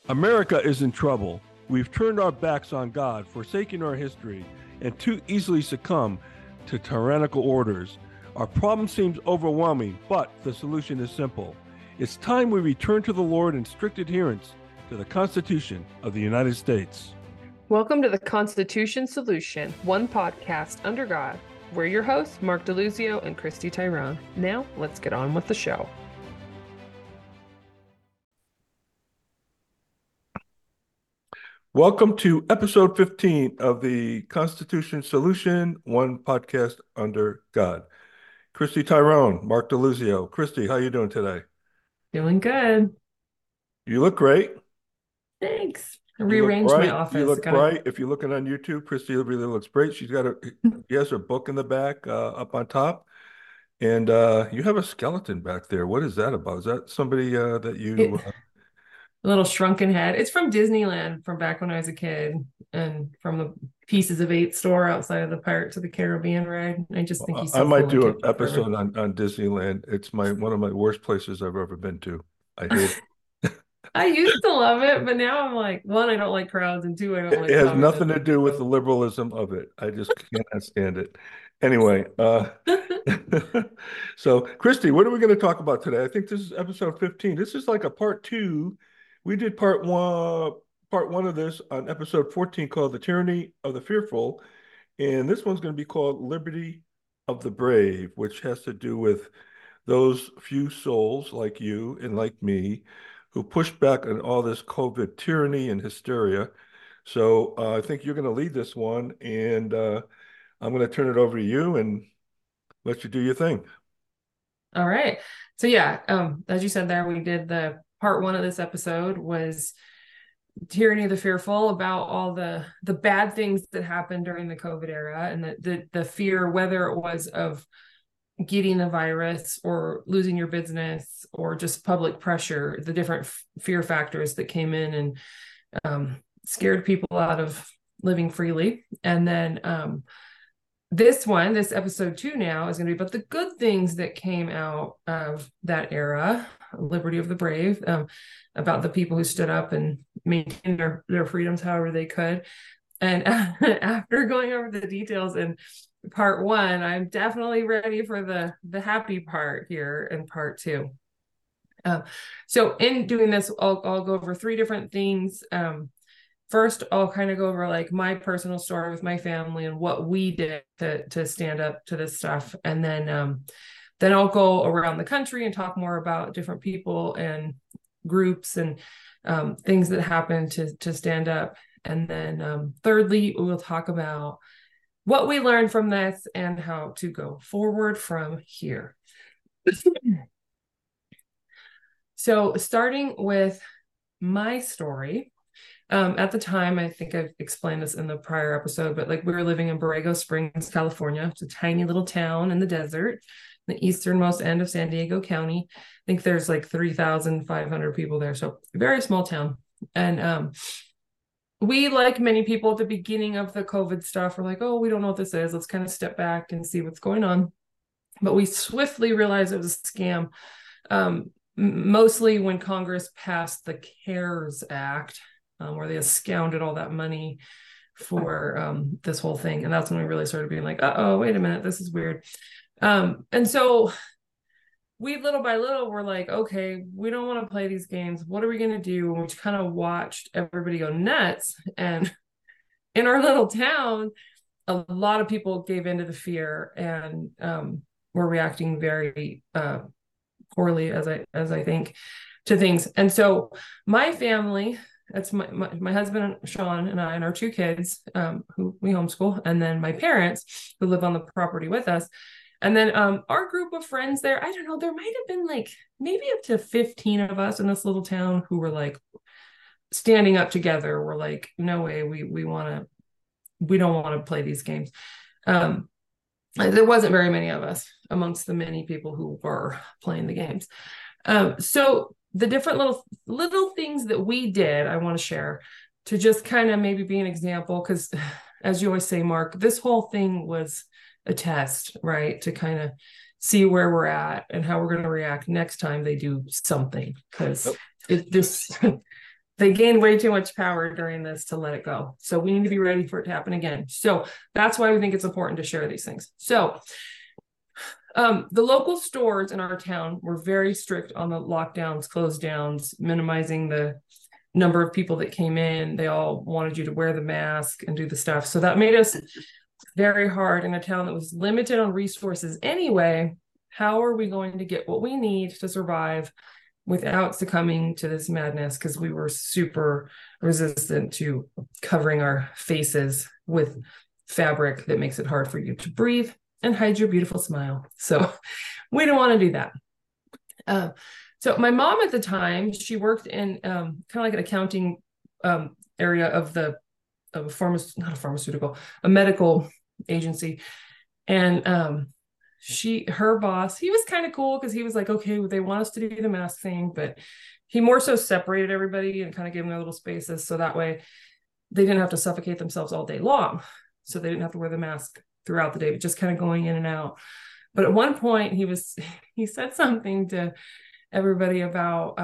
America is in trouble. We've turned our backs on God, forsaken our history, and too easily succumb to tyrannical orders. Our problem seems overwhelming, but the solution is simple. It's time we return to the Lord in strict adherence to the Constitution of the United States. Welcome to the Constitution Solution, one podcast under God. We're your hosts, Mark DeLuzio and Christy Tyrone. Now, let's get on with the show. Welcome to episode 15 of the Constitution Solution, one podcast under God. Christy Tyrone, Mark DeLuzio. Christy, how you doing today? Doing good. You look great. Thanks. I You look rearranged my bright. office. You look bright. If you're looking on YouTube, Christy really looks great. She has her book in the back, up on top, and you have a skeleton back there. What is that about? Is that somebody that you? A little shrunken head. It's from Disneyland from back when I was a kid, and from the Pieces of Eight store outside of the Pirates of the Caribbean ride. I just think he's so I might cool. do an episode on Disneyland. It's one of my worst places I've ever been to. I hate it. I used to love it, but now I'm like, one, I don't like crowds, and two, I don't like It has nothing to do with the liberalism of it. I just cannot stand it. Anyway, so Christy, what are we going to talk about today? I think this is episode 15. This is like a part two. We did part one of this on episode 14 called The Tyranny of the Fearful. And this one's going to be called Liberty of the Brave, which has to do with those few souls like you and like me who pushed back on all this COVID tyranny and hysteria. So I think you're going to lead this one, and I'm going to turn it over to you and let you do your thing. All right. So yeah, as you said there, we did the part one of this episode was Tyranny of the Fearful, about all the bad things that happened during the COVID era, and the fear, whether it was of getting the virus or losing your business or just public pressure, the different fear factors that came in and scared people out of living freely. And then this episode 2 now, is going to be about the good things that came out of that era, Liberty of the Brave, about the people who stood up and maintained their freedoms however they could. And after going over the details in part one, I'm definitely ready for the happy part here in part 2. So in doing this, I'll go over 3 different things. First, I'll kind of go over like my personal story with my family and what we did to stand up to this stuff. And then I'll go around the country and talk more about different people and groups and things that happened to stand up. And then thirdly, we'll talk about what we learned from this and how to go forward from here. So starting with my story, at the time, I think I've explained this in the prior episode, but like we were living in Borrego Springs, California. It's a tiny little town in the desert, the easternmost end of San Diego County. I think there's like 3,500 people there. So very small town. And we, like many people at the beginning of the COVID stuff, were like, oh, we don't know what this is. Let's kind of step back and see what's going on. But we swiftly realized it was a scam. Mostly when Congress passed the CARES Act, where they scounded all that money for this whole thing. And that's when we really started being like, oh, wait a minute, this is weird. And so we, little by little, were like, okay, we don't want to play these games. What are we going to do? And we kind of watched everybody go nuts. And in our little town, a lot of people gave into the fear and were reacting very poorly, as I think, to things. And so my family, that's my husband Sean and I and our 2 kids, who we homeschool, and then my parents who live on the property with us, and then our group of friends there. I don't know, there might have been like maybe up to 15 of us in this little town who were like standing up together. We're like, no way, we don't want to play these games. There wasn't very many of us amongst the many people who were playing the games. So the different little things that we did, I want to share to just kind of maybe be an example, because as you always say, Mark, this whole thing was a test, right? To kind of see where we're at and how we're going to react next time they do something, because they gained way too much power during this to let it go. So we need to be ready for it to happen again. So that's why we think it's important to share these things. So the local stores in our town were very strict on the lockdowns, close downs, minimizing the number of people that came in. They all wanted you to wear the mask and do the stuff. So that made us very hard in a town that was limited on resources anyway. How are we going to get what we need to survive without succumbing to this madness? Because we were super resistant to covering our faces with fabric that makes it hard for you to breathe and hide your beautiful smile. So we don't want to do that. So my mom at the time, she worked in kind of like an accounting area of not a pharmaceutical, a medical agency. And her boss, he was kind of cool because he was like, okay, well, they want us to do the mask thing, but he more so separated everybody and kind of gave them their little spaces. So that way they didn't have to suffocate themselves all day long. So they didn't have to wear the mask throughout the day, but just kind of going in and out. But at one point he said something to everybody about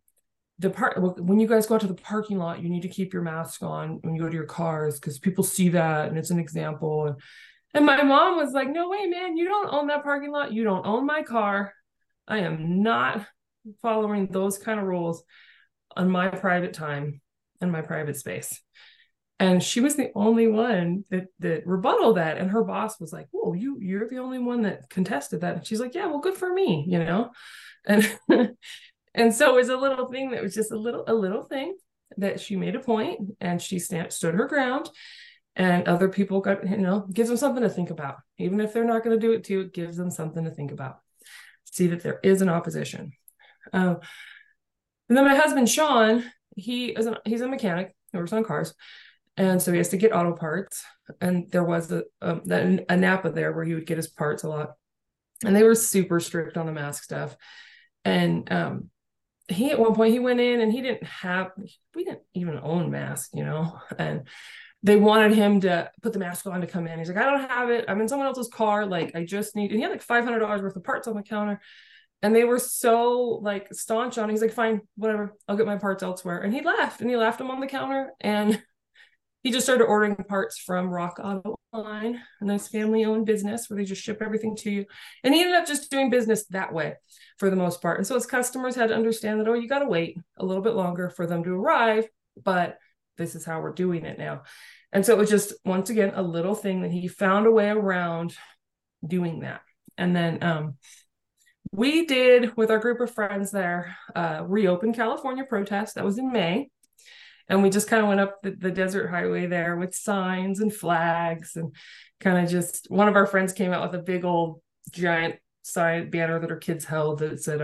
when you guys go out to the parking lot, you need to keep your mask on when you go to your cars because people see that and it's an example. And my mom was like, no way, man, you don't own that parking lot. You don't own my car. I am not following those kind of rules on my private time and my private space. And she was the only one that rebutted that. And her boss was like, whoa, you're the only one that contested that. And she's like, yeah, well, good for me, you know? And and so it was a little thing that was just a little thing that she made a point and she stood her ground. And other people got, gives them something to think about. Even if they're not going to do it too, it gives them something to think about. See that there is an opposition. And then my husband, Sean, he's a mechanic. He works on cars. And so he has to get auto parts. And there was a Napa there where he would get his parts a lot. And they were super strict on the mask stuff. And he, at one point, he went in and we didn't even own masks, and they wanted him to put the mask on to come in. He's like, I don't have it. I'm in someone else's car. Like, I just need, and he had like $500 worth of parts on the counter. And they were so like staunch on it. He's like, fine, whatever. I'll get my parts elsewhere. And he left them on the counter. And he just started ordering parts from Rock Auto Line, a nice family-owned business where they just ship everything to you. And he ended up just doing business that way for the most part. And so his customers had to understand that, you got to wait a little bit longer for them to arrive, but this is how we're doing it now. And so it was just, once again, a little thing that he found a way around doing that. And then we did, with our group of friends there, reopen California protest. That was in May. And we just kind of went up the desert highway there with signs and flags and kind of just, one of our friends came out with a big old giant sign banner that our kids held that said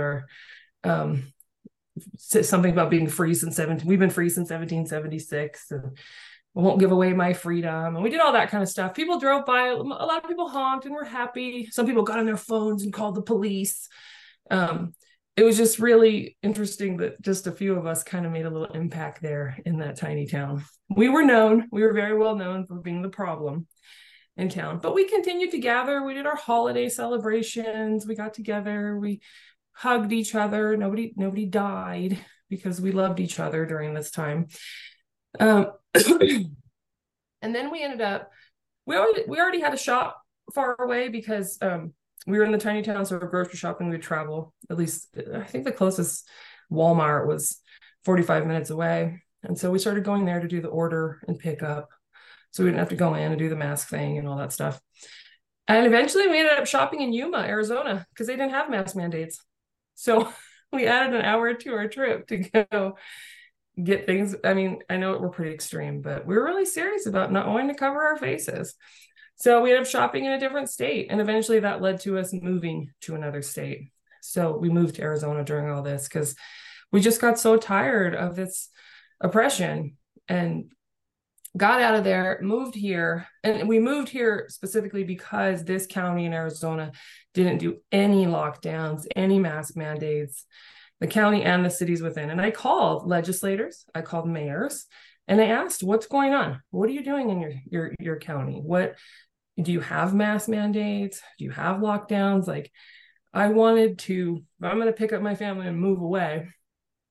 something about being free since we've been free since 1776 and I won't give away my freedom. And we did all that kind of stuff. People drove by, a lot of people honked and were happy. Some people got on their phones and called the police. It was just really interesting that just a few of us kind of made a little impact there in that tiny town. We were very well known for being the problem in town, but we continued to gather. We did our holiday celebrations. We got together, we hugged each other. Nobody died because we loved each other during this time. And then we ended up, we already had a shop far away because we were in the tiny town, so for grocery shopping, we'd travel. At least, I think the closest Walmart was 45 minutes away. And so we started going there to do the order and pick up. So we didn't have to go in and do the mask thing and all that stuff. And eventually we ended up shopping in Yuma, Arizona, because they didn't have mask mandates. So we added an hour to our trip to go get things. I mean, I know we're pretty extreme, but we were really serious about not wanting to cover our faces. So we ended up shopping in a different state. And eventually that led to us moving to another state. So we moved to Arizona during all this because we just got so tired of this oppression and got out of there, moved here. And we moved here specifically because this county in Arizona didn't do any lockdowns, any mask mandates, the county and the cities within. And I called legislators, I called mayors, and I asked, what's going on? What are you doing in your county? What do you have mask mandates? Do you have lockdowns? Like, I wanted to, if I'm going to pick up my family and move away,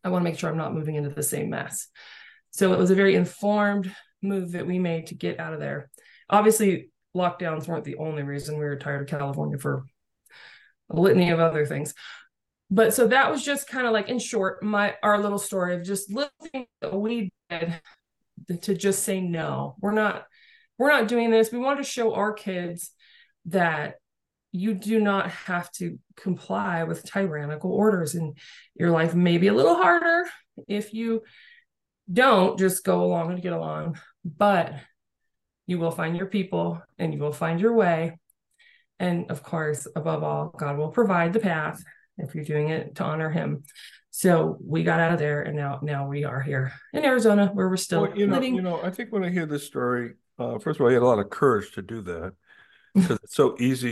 I want to make sure I'm not moving into the same mess. So it was a very informed move that we made to get out of there. Obviously, lockdowns weren't the only reason. We were tired of California for a litany of other things. But so that was just kind of like, in short, our little story of just living that we did to just say no. We're not doing this. We want to show our kids that you do not have to comply with tyrannical orders, and your life may be a little harder if you don't just go along and get along, but you will find your people and you will find your way. And of course, above all, God will provide the path if you're doing it to honor him. So we got out of there, and now we are here in Arizona, where we're still Well, living. I think when I hear this story, first of all, you had a lot of courage to do that because it's so easy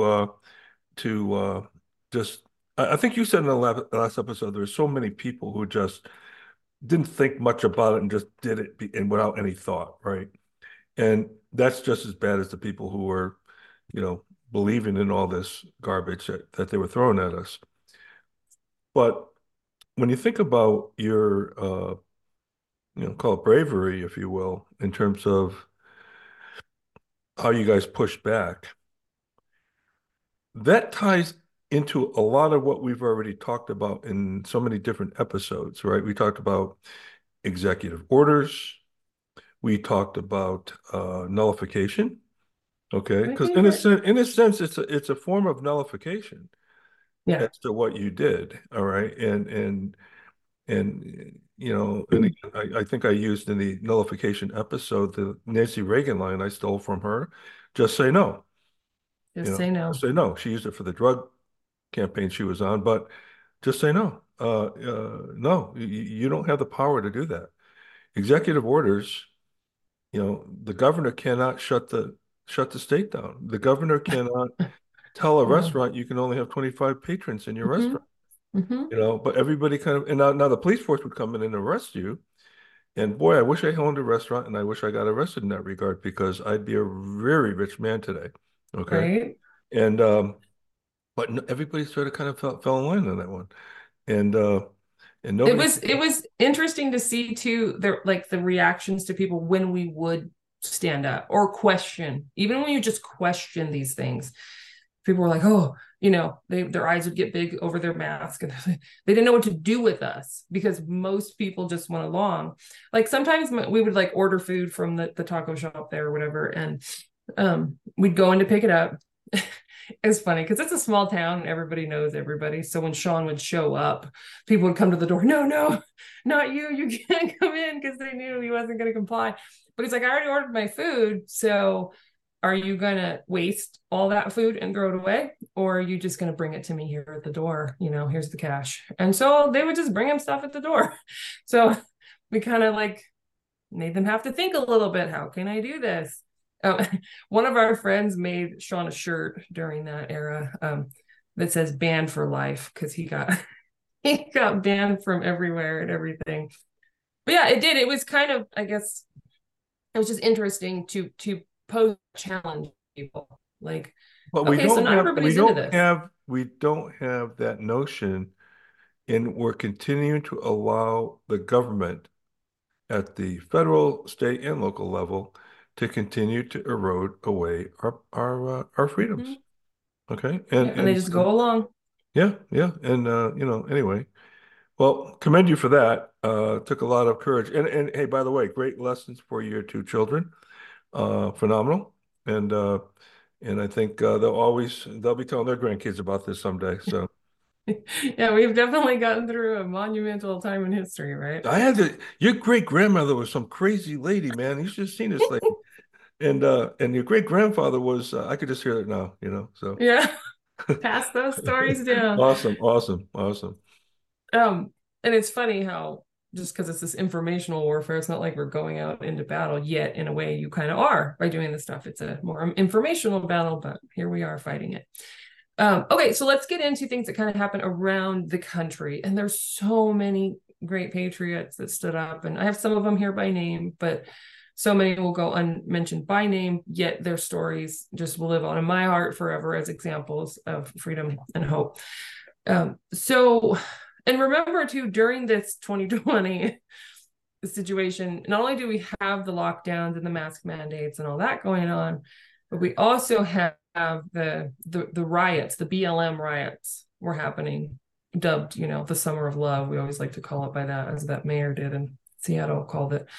to just. I think you said in the last episode there's so many people who just didn't think much about it and just did it and without any thought, right? And that's just as bad as the people who were, believing in all this garbage that they were throwing at us. But when you think about your, call it bravery, if you will, in terms of how you guys pushed back, that ties into a lot of what we've already talked about in so many different episodes, right? We talked about executive orders. We talked about nullification, okay? My Because favorite. in a sense, it's a form of nullification Yeah. as to what you did, all right? And again, I think I used in the nullification episode the Nancy Reagan line I stole from her. Just say no. Just say Just no. say no. She used it for the drug campaign she was on, but just say no. No, you don't have the power to do that. Executive orders, the governor cannot shut the state down. The governor cannot tell a No. restaurant you can only have 25 patrons in your Mm-hmm. restaurant. Mm-hmm. But everybody kind of, and now the police force would come in and arrest you. And boy, I wish I owned a restaurant and I wish I got arrested in that regard because I'd be a very rich man today. Okay. Right. And but everybody sort of kind of fell in line on that one. And it nobody was it was interesting to see too, the reactions to people when we would stand up or question. Even when you just question these things, people were like, oh, their eyes would get big over their mask, and they didn't know what to do with us because most people just went along. Like sometimes we would like order food from the taco shop there or whatever, and we'd go in to pick it up. It's funny because it's a small town and everybody knows everybody. So when Sean would show up, people would come to the door. No, no, not you. You can't come in, because they knew he wasn't going to comply. But he's like, I already ordered my food. So are you going to waste all that food and throw it away? Or are you just going to bring it to me here at the door? Here's the cash. And so they would just bring him stuff at the door. So we kind of like made them have to think a little bit. How can I do this? One of our friends made Sean a shirt during that era that says "banned for life" because he got he got banned from everywhere and everything. But yeah, it did. It was kind of, I guess, it was just interesting to pose a challenge to people. Like, but okay, so not everybody's into this. we don't have that notion, and we're continuing to allow the government at the federal, state, and local level to continue to erode away our freedoms. Mm-hmm. Okay, And they just go along. yeah, yeah, and anyway, well, commend you for that. Took a lot of courage, and hey, by the way, great lessons for your two children. Phenomenal, and I think they'll be telling their grandkids about this someday. So Yeah, we've definitely gotten through a monumental time in history, right? your great grandmother was some crazy lady, man. You should have seen this lady. And your great grandfather was I could just hear it now, so Yeah, pass those stories down. awesome, awesome, awesome. And it's funny how, just because it's this informational warfare, it's not like we're going out into battle yet. In a way, you kind of are by doing this stuff. It's a more informational battle, but here we are fighting it. Okay, so let's get into things that kind of happen around the country. And there's so many great patriots that stood up, and I have some of them here by name, but so many will go unmentioned by name, yet their stories just will live on in my heart forever as examples of freedom and hope. And And remember too, during this 2020 situation, not only do we have the lockdowns and the mask mandates and all that going on, but we also have the riots, the BLM riots were happening, dubbed, the Summer of Love. We always like to call it by that, as that mayor did in Seattle called it.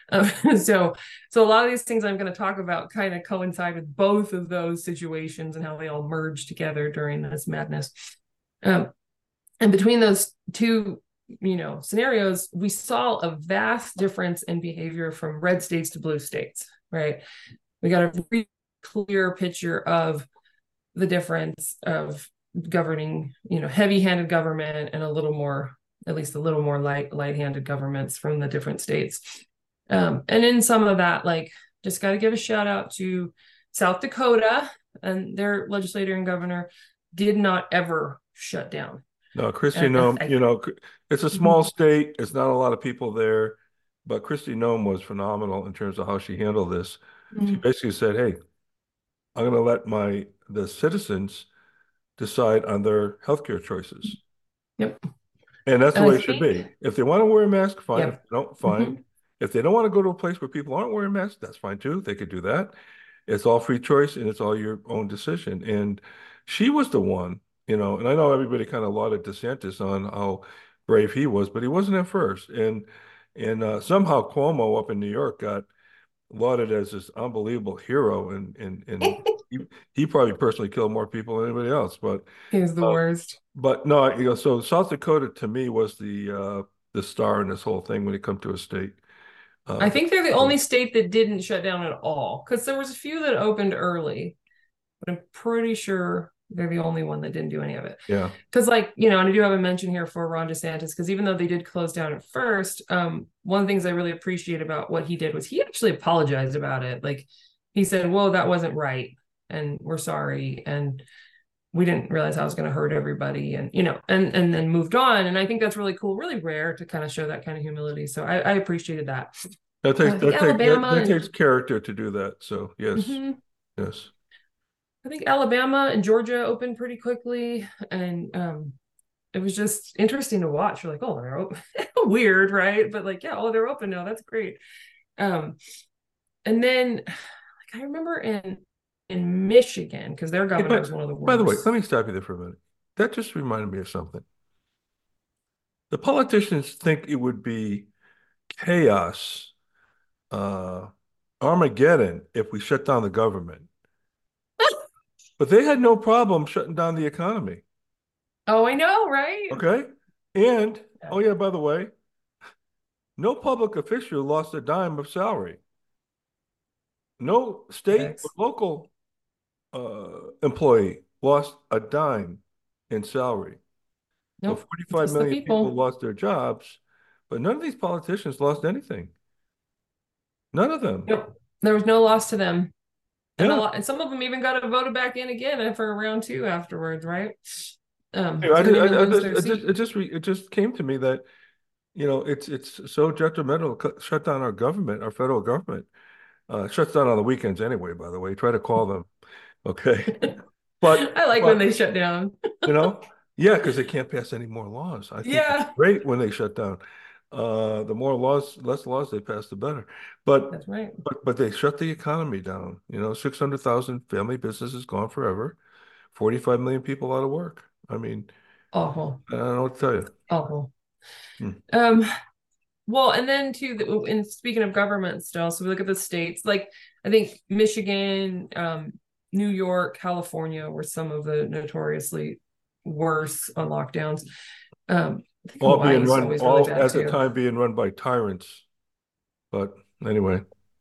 So a lot of these things I'm going to talk about kind of coincide with both of those situations and how they all merge together during this madness. And between those two, scenarios, we saw a vast difference in behavior from red states to blue states, right? We got a really clear picture of the difference of governing, heavy-handed government and at least a little more light-handed governments from the different states. And in some of that, just got to give a shout out to South Dakota, and their legislator and governor did not ever shut down. No, Kristi Noem, it's a small state. It's not a lot of people there, but Kristi Noem was phenomenal in terms of how she handled this. She basically said, "Hey, I'm going to let the citizens decide on their healthcare choices." Yep. And that's the way it should be. If they want to wear a mask, fine. Yeah. If they don't, fine. If they don't want to go to a place where people aren't wearing masks, that's fine too. They could do that. It's all free choice and it's all your own decision. And she was the one, and I know everybody kind of lauded DeSantis on how brave he was, but he wasn't at first. And somehow Cuomo up in New York got lauded as this unbelievable hero, and he probably personally killed more people than anybody else. But he's the worst. But no, so South Dakota to me was the star in this whole thing when it comes to a state. I think they're the only state that didn't shut down at all, because there was a few that opened early, but I'm pretty sure they're the only one that didn't do any of it. Yeah. Because and I do have a mention here for Ron DeSantis, because even though they did close down at first, one of the things I really appreciate about what he did was he actually apologized about it. He said, well, that wasn't right, and we're sorry, and we didn't realize how it was going to hurt everybody, and and then moved on. And I think that's really cool, really rare to kind of show that kind of humility. So I appreciated that. That takes character to do that. So yes. Yes. I think Alabama and Georgia opened pretty quickly, and it was just interesting to watch. You're like, oh, they're open. Weird, right? But they're open now. That's great. And then I remember in Michigan, because their governor was one of the worst. By the way, let me stop you there for a minute. That just reminded me of something. The politicians think it would be chaos, Armageddon, if we shut down the government. But they had no problem shutting down the economy. Oh, I know, right? Okay. And, oh yeah, by the way, no public official lost a dime of salary. No state or local employee lost a dime in salary. Nope, so 45 million people lost their jobs, but none of these politicians lost anything. None of them. Yep. There was no loss to them. And and some of them even got voted back in again for round 2 afterwards, right? It just came to me that it's so detrimental to shut down our government, our federal government. Shuts down on the weekends anyway, by the way. Try to call them. Okay. But I like when they shut down. Yeah, because they can't pass any more laws. I think it's great when they shut down. The more laws, less laws they pass, the better. But that's right. But they shut the economy down. 600,000 family businesses gone forever. 45 million people out of work. I mean, awful. I don't know what to tell you. Awful. Well, and then too, and speaking of government still, so we look at the states, I think Michigan, New York, California were some of the notoriously worse on lockdowns. All being run, all at the time being run by tyrants. But anyway.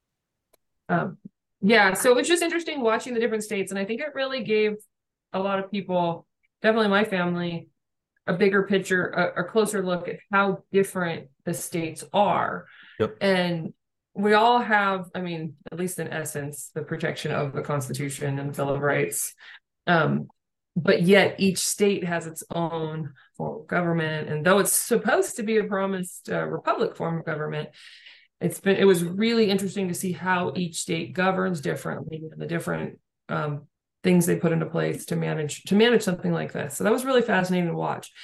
Yeah, so it was just interesting watching the different states, and I think it really gave a lot of people, definitely my family, a bigger picture, a closer look at how different the states are. Yep. And we all have, at least in essence, the protection of the Constitution and the Bill of Rights. But yet each state has its own form of government. And though it's supposed to be a promised republic form of government, it was really interesting to see how each state governs differently and the different things they put into place to manage something like this. So that was really fascinating to watch.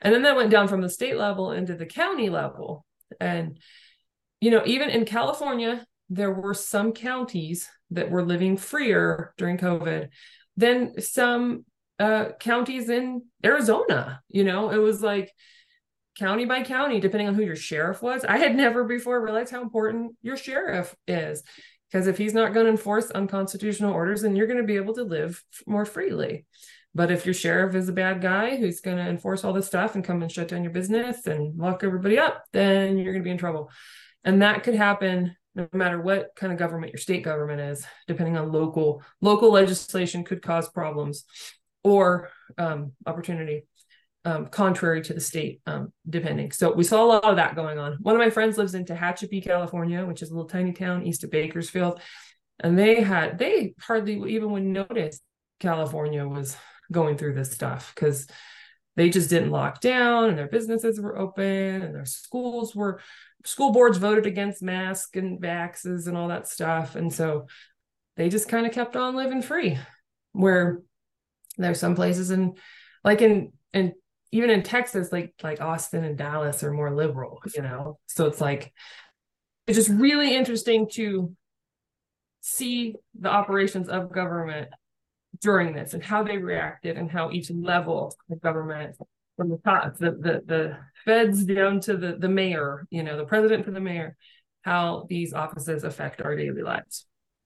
And then that went down from the state level into the county level. And, you know, even in California, there were some counties that were living freer during COVID than some counties in Arizona. You know, it was like county by county, depending on who your sheriff was. I had never before realized how important your sheriff is. Because if he's not going to enforce unconstitutional orders, then you're going to be able to live more freely. But if your sheriff is a bad guy who's going to enforce all this stuff and come and shut down your business and lock everybody up, then you're going to be in trouble. And that could happen no matter what kind of government your state government is, depending on local legislation could cause problems or opportunity. Contrary to the state, depending. So we saw a lot of that going on. One of my friends lives in Tehachapi, California, which is a little tiny town east of Bakersfield. And they hardly even would notice California was going through this stuff because they just didn't lock down and their businesses were open and their school boards voted against masks and vaxes and all that stuff. And so they just kind of kept on living free, where there's some places in even in Texas, like Austin and Dallas are more liberal, you know? So it's like, it's just really interesting to see the operations of government during this and how they reacted and how each level of government from the top, the feds down to the mayor, you know, the president to the mayor, how these offices affect our daily lives.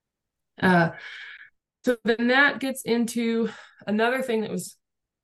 So then that gets into another thing that was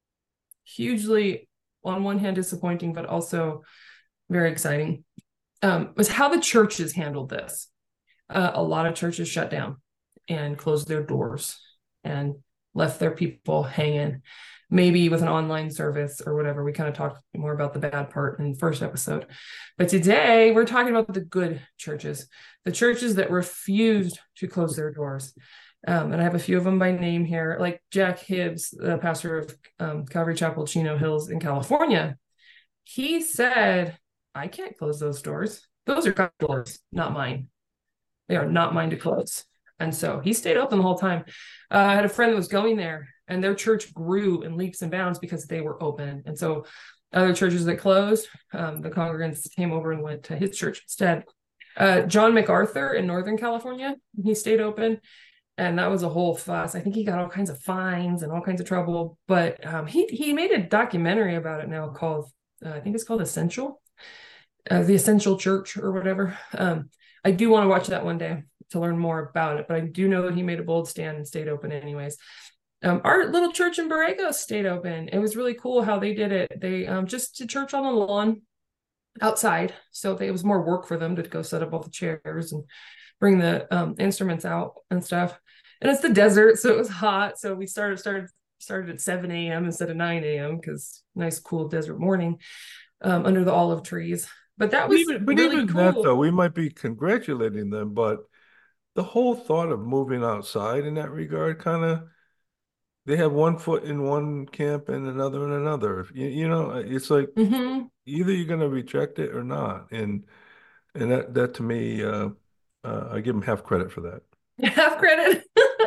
hugely, on one hand, disappointing, but also very exciting, was how the churches handled this. A lot of churches shut down and closed their doors and left their people hanging, maybe with an online service or whatever. We kind of talked more about the bad part in the first episode. But today we're talking about the good churches, the churches that refused to close their doors. And I have a few of them by name here, like Jack Hibbs, the pastor of Calvary Chapel, Chino Hills in California. He said, I can't close those doors. Those are God's doors, not mine. They are not mine to close. And so he stayed open the whole time. I had a friend that was going there, and their church grew in leaps and bounds because they were open. And so other churches that closed, the congregants came over and went to his church instead. John MacArthur in Northern California, he stayed open. And that was a whole fuss. I think he got all kinds of fines and all kinds of trouble. But he made a documentary about it now called, I think it's called Essential, The Essential Church or whatever. I do want to watch that one day to learn more about it. But I do know that he made a bold stand and stayed open anyways. Our little church in Borrego stayed open. It was really cool how they did it. They just did church on the lawn outside. So it was more work for them to go set up all the chairs and bring the instruments out and stuff. And it's the desert, so it was hot. So we started at 7 a.m. instead of 9 a.m. because nice, cool desert morning under the olive trees. But that was really cool. That, though, we might be congratulating them, but the whole thought of moving outside in that regard, kind of, they have one foot in one camp and another in another. You know, it's like either you're going to reject it or not. And that to me, I give them half credit for that. Half credit.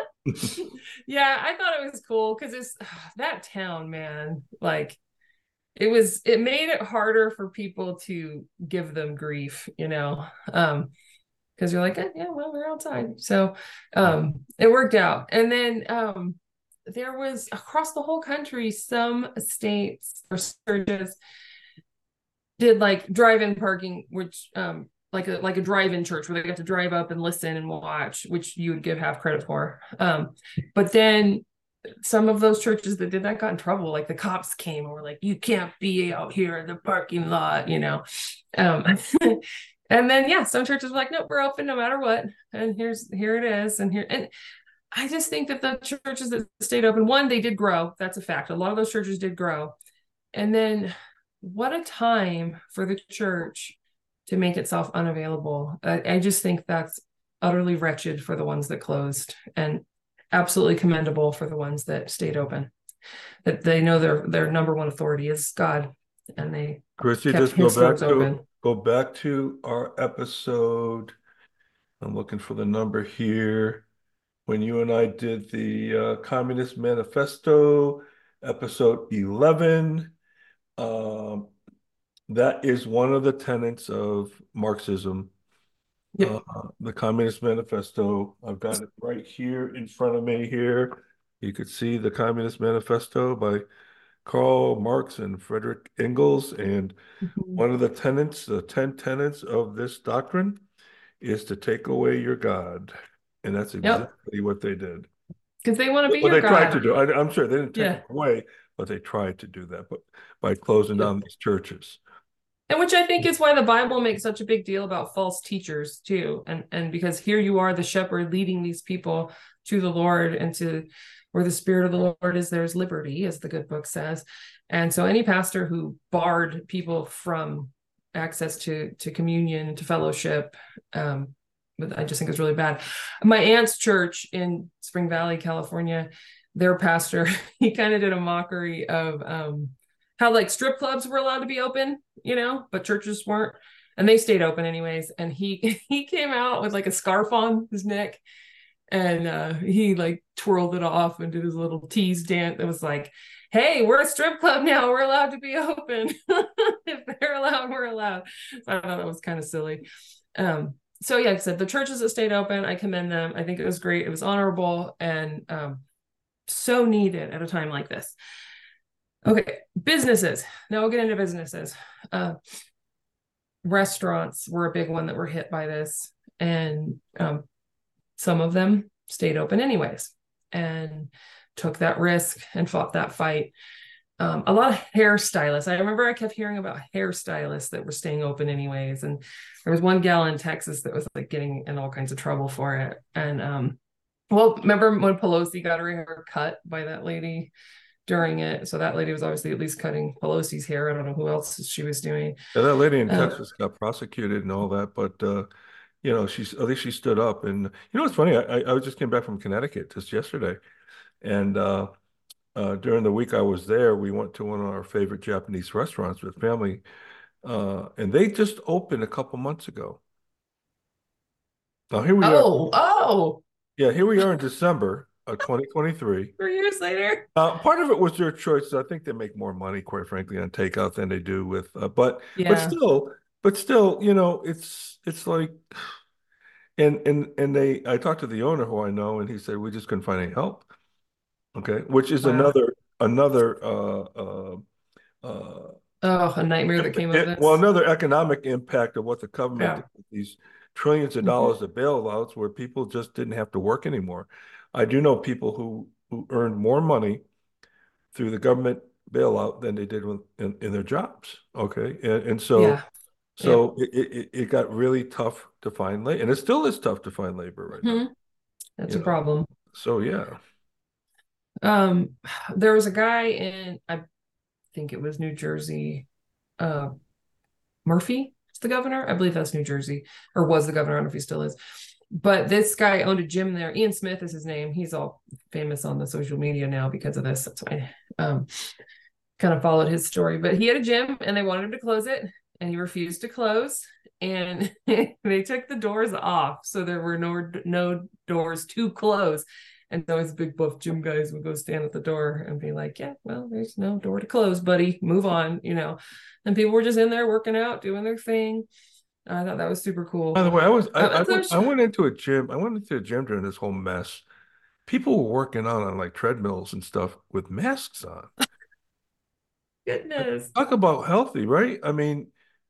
Yeah, I thought it was cool because it's that town, man. Like it made it harder for people to give them grief, you know. Because you're like, yeah, well, we're outside. So it worked out. And then there was across the whole country, some states or churches did like drive-in parking, which like a drive-in church where they got to drive up and listen and watch, which you would give half credit for. But then some of those churches that did that got in trouble. Like the cops came and were like, you can't be out here in the parking lot, you know. And then some churches were like, nope, we're open no matter what. And here it is. And I just think that the churches that stayed open, one, they did grow. That's a fact. A lot of those churches did grow. And then what a time for the church to make itself unavailable. I just think that's utterly wretched for the ones that closed and absolutely commendable for the ones that stayed open. That they know their number one authority is God, and they Chrissy, kept just his doors open. go back to our episode. I'm looking for the number here. When you and I did the Communist Manifesto, episode 11. Um, that is one of the tenets of Marxism, uh, Yep. the Communist Manifesto. I've got it right here in front of me here. You could see the Communist Manifesto by Karl Marx and Frederick Engels. And Mhm. one of the tenets, the 10 tenets of this doctrine is to take away your God. And that's Yep. exactly what they did. Because they want to be Well, your they tried to God. do. I'm sure they didn't take Yeah. them away, but they tried to do that, but by closing Yep. down these churches. And which I think is why the Bible makes such a big deal about false teachers too. And because here you are, the shepherd leading these people to the Lord, and to where the Spirit of the Lord is, there's liberty, as the good book says. And so any pastor who barred people from access to communion, to fellowship, but I just think it's really bad. My aunt's church in Spring Valley, California, their pastor, he kind of did a mockery of how like strip clubs were allowed to be open, but churches weren't, and they stayed open anyways. And he he came out with like a scarf on his neck, and he like twirled it off and did his little tease dance. It was like, "Hey, we're a strip club now. We're allowed to be open. If they're allowed, we're allowed." So I thought that was kind of silly. So yeah, like I said, the churches that stayed open, I commend them. I think it was great. It was honorable, and so needed at a time like this. Okay, businesses. Now we'll get into businesses. Restaurants were a big one that were hit by this, and some of them stayed open anyways and took that risk and fought that fight. A lot of hairstylists. I remember I kept hearing about hairstylists that were staying open anyways, and there was one gal in Texas that was like getting in all kinds of trouble for it. And well, remember when Pelosi got her hair cut by that lady during it? So that lady was obviously at least cutting Pelosi's hair. I don't know who else she was doing. Yeah, that lady in Uh, Texas got prosecuted and all that, but she's at least she stood up. And what's funny? I just came back from Connecticut just yesterday, and during the week I was there, we went to one of our favorite Japanese restaurants with family, and they just opened a couple months ago. Now here we are. oh, Yeah, here we are in December of 2023. 3 years later. Part of it was their choice. I think they make more money, quite frankly, on takeout than they do with, but Yeah. still, it's like, and I talked to the owner who I know, and he said we just couldn't find any help. Okay, which is Wow. another Oh, a nightmare that came of well, this. another economic impact of what the government Yeah. did with these trillions of Mhm. dollars of bailouts, where people just didn't have to work anymore. I do know people who earned more money through the government bailout than they did in their jobs. Okay, and so Yeah. Yep. it got really tough to find labor, and it still is tough to find labor right now. Mhm. That's You a know, problem. so yeah. Um, there was a guy in, I think it was New Jersey, uh, Murphy is the governor. I believe that's New Jersey, or was the governor. I don't know if he still is. But this guy owned a gym there. Ian Smith is his name. He's all famous on the social media now because of this. That's why kind of followed his story. But he had a gym and they wanted him to close it, and he refused to close. And they took the doors off, so there were no doors to close. And so his big buff gym guys would go stand at the door and be like, "Yeah, well, there's no door to close, buddy. Move on." And people were just in there working out, doing their thing. I thought that was super By cool. the way, I There's went into a gym. I went into a gym during this whole mess. People were working out on like treadmills and stuff with masks on. goodness. Talk about healthy, right? I mean,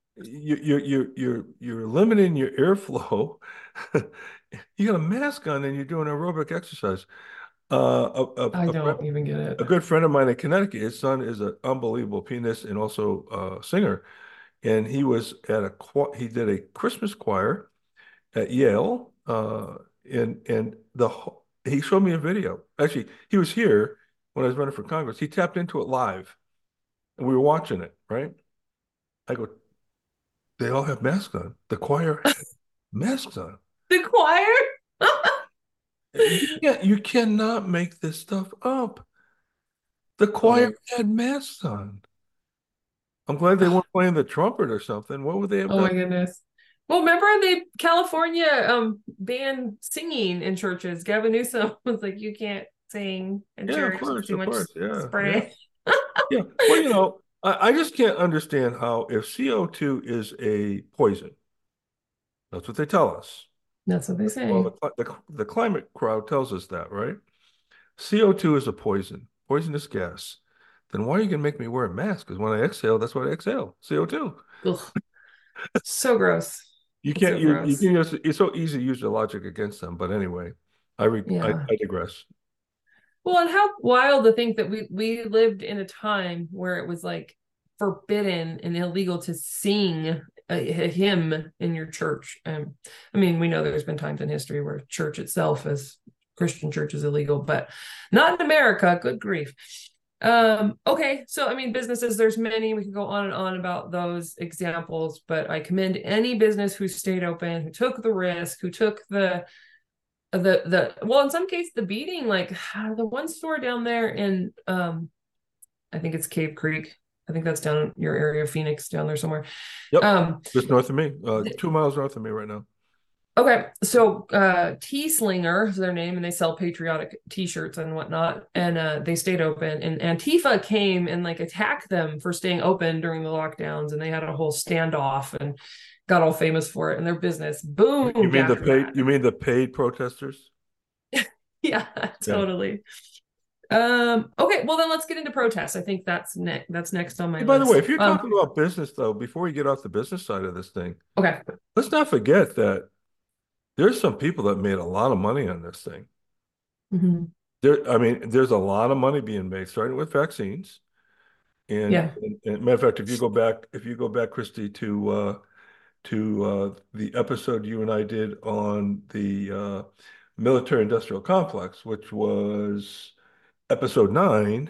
you're limiting your airflow. You got a mask on and you're doing aerobic exercise. I A friend, don't even get it. a good friend of mine in Connecticut, his son is an unbelievable pianist and also singer. And he was at he did a Christmas choir at Yale. And he showed me a video. Actually, he was here when I was running for Congress. He tapped into it live and we were watching it, right? I go, they all have masks on. The choir had masks on. The choir? You cannot make this stuff up. The Oh choir my, had masks on. I'm glad they weren't playing the trumpet or something. What would they have oh done? my goodness. Well, remember they California banned singing in churches. Gavin Newsom was like, you can't sing in Yeah, church. It's too of much course. Yeah, yeah, spray. yeah. Well, I just can't understand how if CO2 is a poison, that's what they tell us. That's what they Well, say. the climate crowd tells us that, right? CO2 is a poison, poisonous gas. Then why are you going to make me wear a mask? Because when I exhale, that's what I exhale, CO2. Ugh, so gross. You It's can't so use, you gross. can use, it's so easy to use your logic against them. But anyway, Yeah. I digress. Well, and how wild to think that we lived in a time where it was like forbidden and illegal to sing a hymn in your church. I mean, we know there's been times in history where church itself as Christian church is illegal, but not in America. Good grief. Okay, so I mean, businesses, there's many. We could go on and on about those examples, but I commend any business who stayed open, who took the risk, who took the well, in some case the beating, like the one store down there in I think it's Cave Creek. I think that's down in your area, Phoenix, down there somewhere. Yep, um just north of me, 2 miles north of me right now. okay, so T Slinger is their name, and they sell patriotic t-shirts and whatnot, and they stayed open, and Antifa came and like attacked them for staying open during the lockdowns, and they had a whole standoff and got all famous for it, and their business You boomed mean the after paid? that. You mean the paid protesters? Yeah, Yeah. totally. Okay, well then let's get into protests. I think that's next on my Hey, by the way, list. if you're talking about business, though, before we get off the business side of this thing, Okay. let's not forget that there's some people that made a lot of money on this thing. Hmm. I mean, there's a lot of money being made, starting with vaccines. Yeah. And matter of fact, if you go back, Christy, to the episode you and I did on the military-industrial complex, which was episode 9,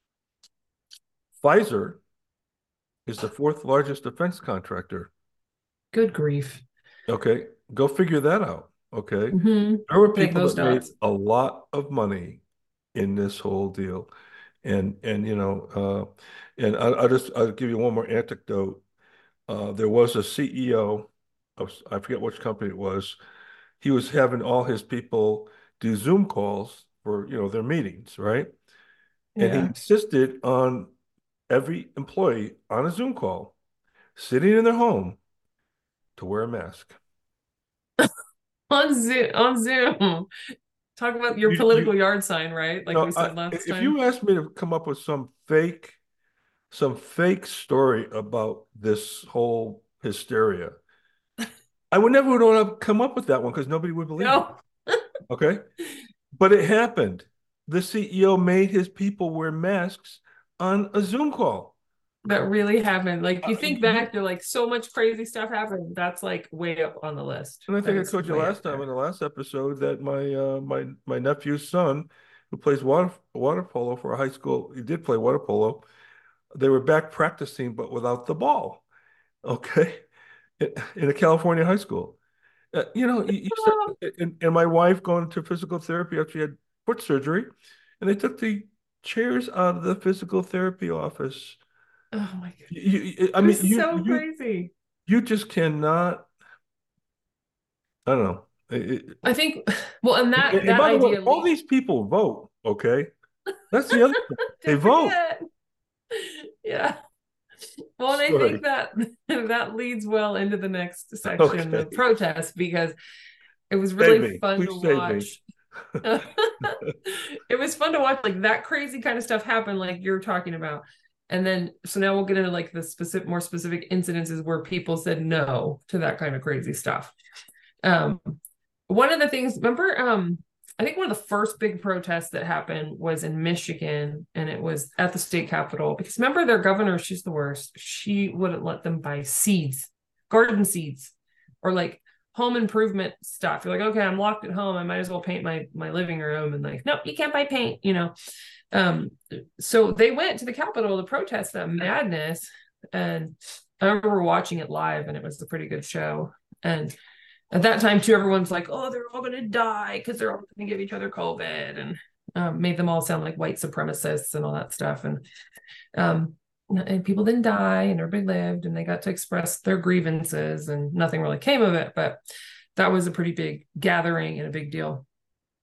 Pfizer is the fourth largest defense contractor. Good grief. Okay, go figure that out. Okay, Hmm. there were Connect people those that made dots. a lot of money in this whole deal, and and I'll give you one more anecdote. There was a CEO of, I forget which company it was. He was having all his people do Zoom calls for, their meetings, right? And he Yeah. insisted on every employee on a Zoom call, sitting in their home, to wear a mask. On Zoom, on Zoom. Talk about your political yard sign, right? Like we said last If time. you asked me to come up with some fake story about this whole hysteria, I would never would have come up with that one because nobody would believe it. No, Okay. But it happened. The CEO made his people wear masks on a Zoom call. that really happened. Like you think You, back, you're like so much crazy stuff happened. That's like way up on the list. and I That think I is told you way up last time there. in the last episode that my nephew's son, who plays water polo for a high school, he did play water polo. They were back practicing, but without the ball. Okay, in a California high school. You start, Oh, and my wife going to physical therapy after she had foot surgery, and they took the chairs out of the physical therapy office. oh my god. I It mean, was so crazy. you just cannot. I don't know. I think, well, and that By the way, idea all leads, these people vote. Okay, that's the other thing. They don't vote. forget. Yeah. Well, and I think Sorry. that that leads well into the next section, the Okay, protest, because it was save really me. fun to Please save me. watch. It was fun to watch like that crazy kind of stuff happen, like you're talking about. And then, so now we'll get into like the more specific incidences where people said no to that kind of crazy stuff. Um, One of the things, remember, I think one of the first big protests that happened was in Michigan, and it was at the state capitol because remember their governor, she's the worst. She wouldn't let them buy seeds, garden seeds, or like home improvement stuff. You're like, okay, I'm locked at home. I might as well paint my living room. And like, no, you can't buy paint. Um, so they went to the Capitol to protest that madness. And I remember watching it live, and it was a pretty good show. And at that time, too, everyone's like, oh, they're all going to die because they're all going to give each other COVID, and made them all sound like white supremacists and all that stuff. Um, and people didn't die, and everybody lived, and they got to express their grievances, and nothing really came of it. But that was a pretty big gathering and a big deal.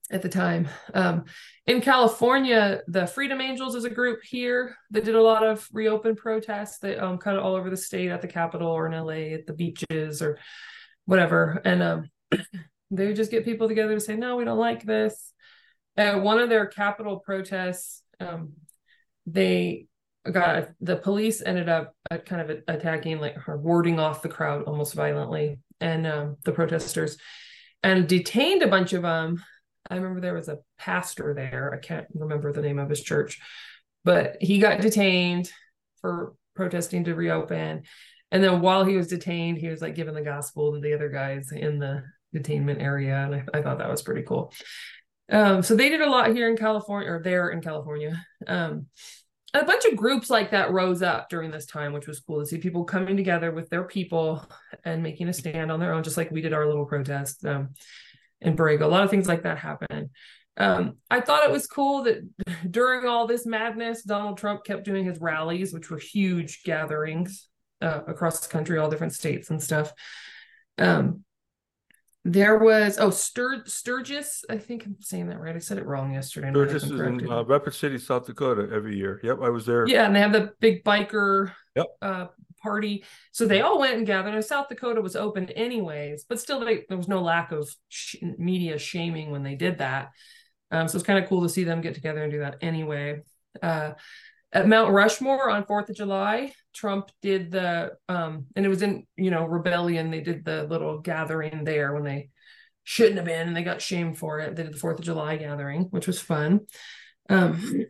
at the time. In California, the Freedom Angels is a group here that did a lot of reopen protests that kind of all over the state at the Capitol or in LA at the beaches or whatever. And they would just get people together to say, no, we don't like this. One of their Capitol protests, they got the police ended up kind of attacking, like, or warding off the crowd almost violently, and the protesters, and detained a bunch of them. I remember there was a pastor there. I can't remember the name of his church, but he got detained for protesting to reopen. And then while he was detained, he was like giving the gospel to the other guys in the detainment area. And I thought that was pretty cool. So they did a lot here in California, or there in California. A bunch of groups like that rose up during this time, which was cool to see people coming together with their people and making a stand on their own, just like we did our little protest in Borrego. A lot of things like that happened. I thought it was cool that during all this madness, Donald Trump kept doing his rallies, which were huge gatherings across the country, all different states and stuff. There was Sturgis. I think I'm saying that right. I said it wrong yesterday. Sturgis is in Rapid City, South Dakota every year. Yep, I was there. Yeah, and they have the big biker Yep. party. So they all went and gathered. And South Dakota was open anyways, but still there was no lack of media shaming when they did that. So it's kind of cool to see them get together and do that anyway. At Mount Rushmore on 4th of July, Trump did and it was in, Rebellion. They did the little gathering there when they shouldn't have been, and they got shamed for it. They did the 4th of July gathering, which was fun. Then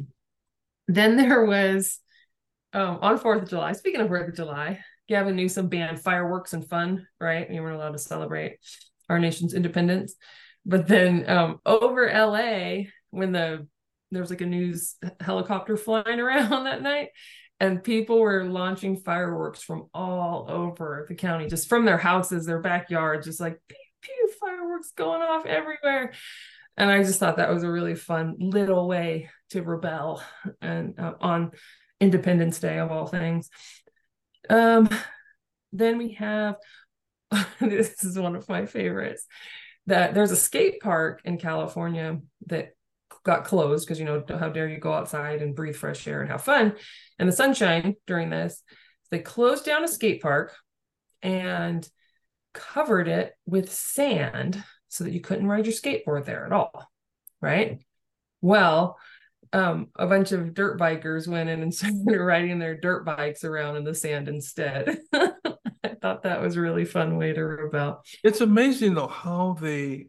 there was, on 4th of July, speaking of 4th of July, Gavin Newsom banned fireworks and fun, right? You weren't allowed to celebrate our nation's independence. But then over LA, when there was like a news helicopter flying around that night, and people were launching fireworks from all over the county, just from their houses, their backyards, just like pew, pew, fireworks going off everywhere. And I just thought that was a really fun little way to rebel and on Independence Day of all things. Then we have, this is one of my favorites, that there's a skate park in California that got closed because, how dare you go outside and breathe fresh air and have fun in the sunshine during this. They closed down a skate park and covered it with sand so that you couldn't ride your skateboard there at all, right? Well, a bunch of dirt bikers went in and started riding their dirt bikes around in the sand instead. I thought that was a really fun way to rebel. It's amazing, though, how they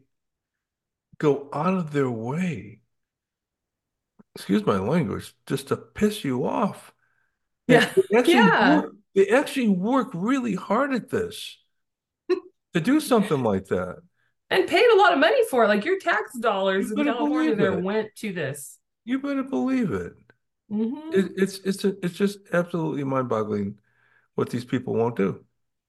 go out of their way, excuse my language, just to piss you off. Yeah. They actually work really hard at this to do something like that. And paid a lot of money for it. Like, your tax dollars in California there went to this. You better believe it. Mm-hmm. It's just absolutely mind-boggling what these people won't do.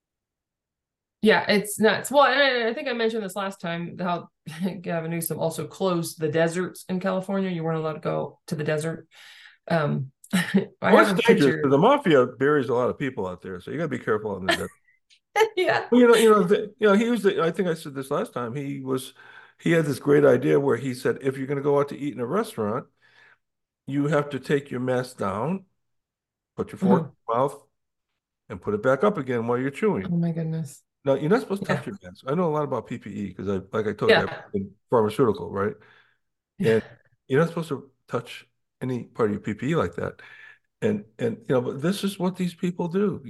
Yeah, it's nuts. Well, and I think I mentioned this last time, how Gavin Newsom also closed the deserts in California. You weren't allowed to go to the desert. I have a picture. The mafia buries a lot of people out there, so you got to be careful on the desert. Yeah. He was I think I said this last time. He had this great idea where he said, if you're going to go out to eat in a restaurant, you have to take your mask down, put your fork in your mouth, and put it back up again while you're chewing. Oh my goodness. No, you're not supposed to touch your mask. I know a lot about PPE because like I told you, I'm in pharmaceutical, right? And you're not supposed to touch any part of your PPE like that. And but this is what these people do.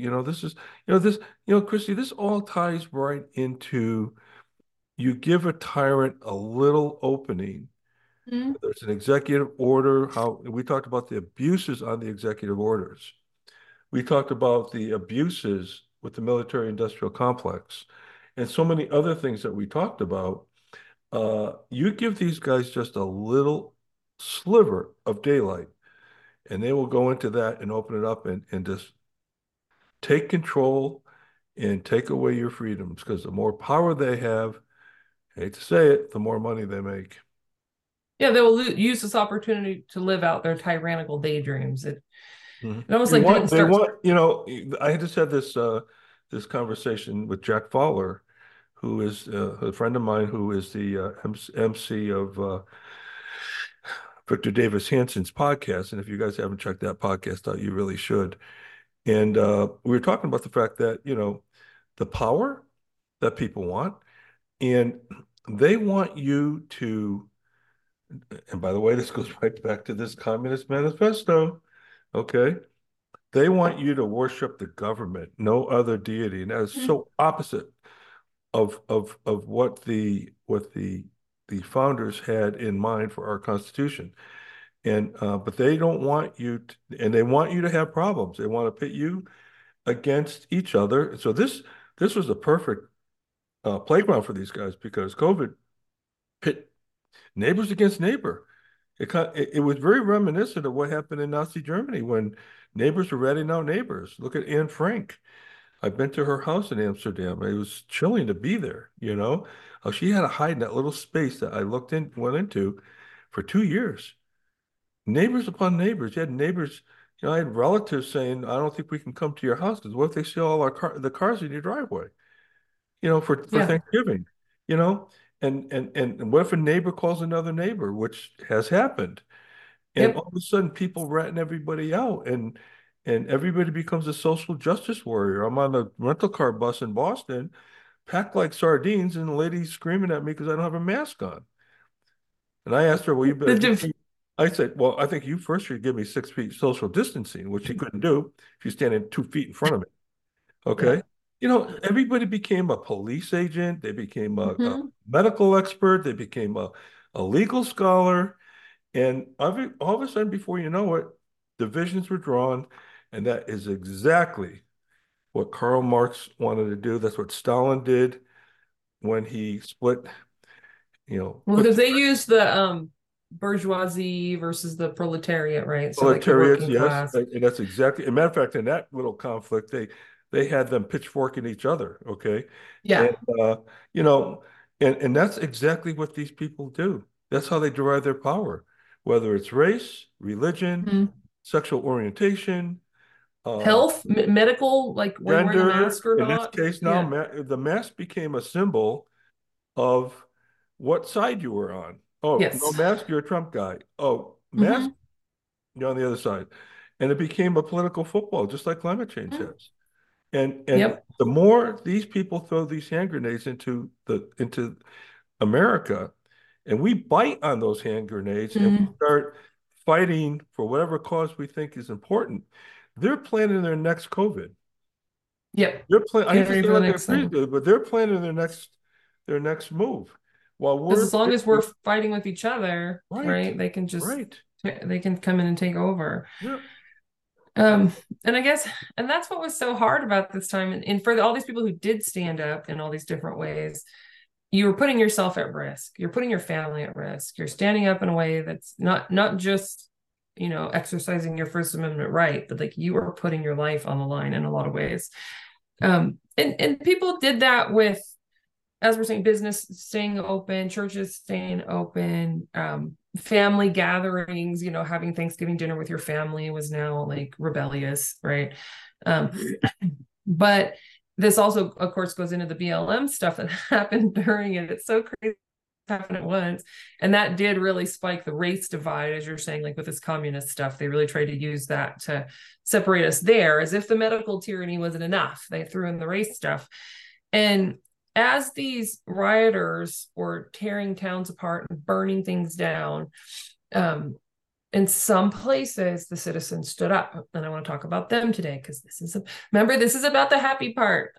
Christy, this all ties right into, you give a tyrant a little opening. Mm-hmm. There's an executive order. How we talked about the abuses on the executive orders. We talked about the abuses with the military-industrial complex, and so many other things that we talked about. You give these guys just a little sliver of daylight, and they will go into that and open it up and just take control and take away your freedoms, because the more power they have, I hate to say it, the more money they make. Yeah, they will use this opportunity to live out their tyrannical daydreams. It almost I just had this conversation with Jack Fowler, who is a friend of mine, who is the MC of Victor Davis Hanson's podcast. And if you guys haven't checked that podcast out, you really should. And we were talking about the fact that, the power that people want, and they want you to, and by the way, this goes right back to this Communist Manifesto, okay? They want you to worship the government, no other deity. And that is Mhm. so opposite of what the founders had in mind for our Constitution. And but they don't want you to, and they want you to have problems. They want to pit you against each other. So this was the perfect playground for these guys, because COVID pit neighbors against neighbor. It was very reminiscent of what happened in Nazi Germany when neighbors were ratting out neighbors. Look at Anne Frank. I've been to her house in Amsterdam. It was chilling to be there, you know. She had to hide in that little space that I went into for 2 years. Neighbors upon neighbors. You had neighbors, I had relatives saying, I don't think we can come to your house because what if they see all the cars in your driveway, for Yeah. Thanksgiving, you know? And what if a neighbor calls another neighbor, which has happened? And Yep. all of a sudden people ratting everybody out, and everybody becomes a social justice warrior. I'm on a rental car bus in Boston, packed like sardines, and the lady's screaming at me because I don't have a mask on. And I asked her, well, you The better, diff- I said, well, I think you first should give me 6 feet social distancing, which she couldn't do. She's standing 2 feet in front of me. yeah. Okay. Everybody became a police agent. They became a Mhm. medical expert. They became a legal scholar. And all of a sudden, before you know it, divisions were drawn. And that is exactly what Karl Marx wanted to do. That's what Stalin did when he split, Well, put because the they use the bourgeoisie versus the proletariat, right? So like the proletariats, working yes. class. And that's exactly, as a matter of fact, in that little conflict, they had them pitchforking each other. Okay. And, Yeah. you know, and that's exactly what these people do. That's how they derive their power, whether it's race, religion, Mhm. sexual orientation, uh, Health, medical, like were you wearing a gender. mask or In this not? case now, Yeah. the mask became a symbol of what side you were on. Oh, no Yes. mask, you're a Trump guy. Oh, mask, Hmm. you're on the other side. And it became a political football, just like climate change has. And Yep. the more these people throw these hand grenades into America, and we bite on those hand grenades and we Mhm. start fighting for whatever cause we think is important, they're planning their next COVID. Yep. I Get hate to ready say for the like their next thing. president, but they're planning their next move. While Because we're as long as we're fighting with each other, right, right, right, they can come in and take over. yeah, Um, and I guess, and that's what was so hard about this time. And for all these people who did stand up in all these different ways, you were putting yourself at risk. You're putting your family at risk. You're standing up in a way that's not just, exercising your First Amendment right, but like you are putting your life on the line in a lot of ways. And people did that with, as we're saying, business staying open, churches staying open, family gatherings, having Thanksgiving dinner with your family was now like rebellious, right? Um, but this also, of course, goes into the BLM stuff that happened during it. It's so crazy happened at once. And that did really spike the race divide, as you're saying, like with this communist stuff. They really tried to use that to separate us there, as if the medical tyranny wasn't enough. They threw in the race stuff. And as these rioters were tearing towns apart and burning things down, um, in some places the citizens stood up, and I want to talk about them today because remember, this is about the happy part.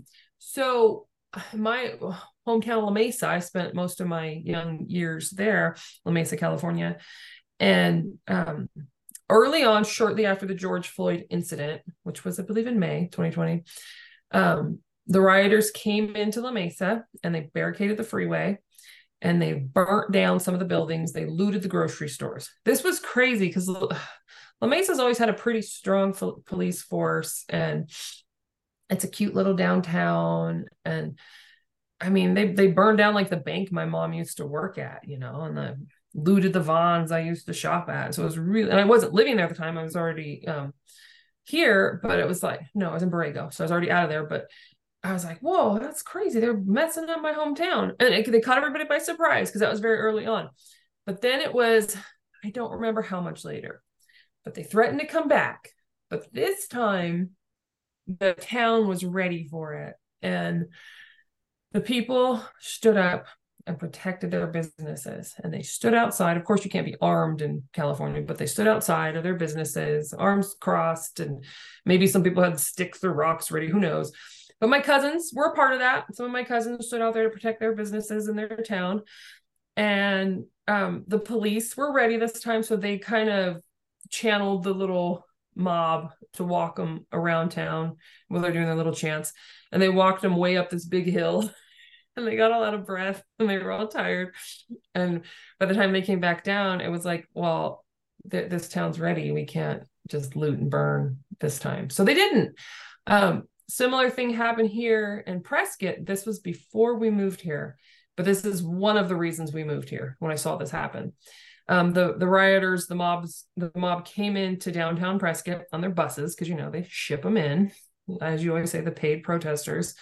So my hometown, La Mesa, I spent most of my young years there, La Mesa, California. And early on, shortly after the George Floyd incident, which was, I believe, in May 2020, the rioters came into La Mesa and they barricaded the freeway and they burnt down some of the buildings. They looted the grocery stores. This was crazy because La Mesa's always had a pretty strong police force, and it's a cute little downtown. And I mean, they burned down like the bank my mom used to work at, and the looted the Vons I used to shop at. So it was really, and I wasn't living there at the time. I was already here, but it was like, no, I was in Borrego. So I was already out of there. But I was like, whoa, that's crazy. They're messing up my hometown. And they caught everybody by surprise because that was very early on. But then it was, I don't remember how much later, but they threatened to come back. But this time, the town was ready for it. And the people stood up and protected their businesses. And they stood outside. Of course, you can't be armed in California, but they stood outside of their businesses, arms crossed, and maybe some people had sticks or rocks ready, who knows. But my cousins were a part of that. Some of my cousins stood out there to protect their businesses in their town. And the police were ready this time. So they kind of channeled the little mob to walk them around town while they're doing their little chants. And they walked them way up this big hill and they got all out of breath and they were all tired. And by the time they came back down, it was like, well, this town's ready. We can't just loot and burn this time. So they didn't. Similar thing happened here in Prescott. This was before we moved here, but this is one of the reasons we moved here when I saw this happen. The rioters, the mob came into downtown Prescott on their buses because, you know, they ship them in, as you always say, the paid protesters.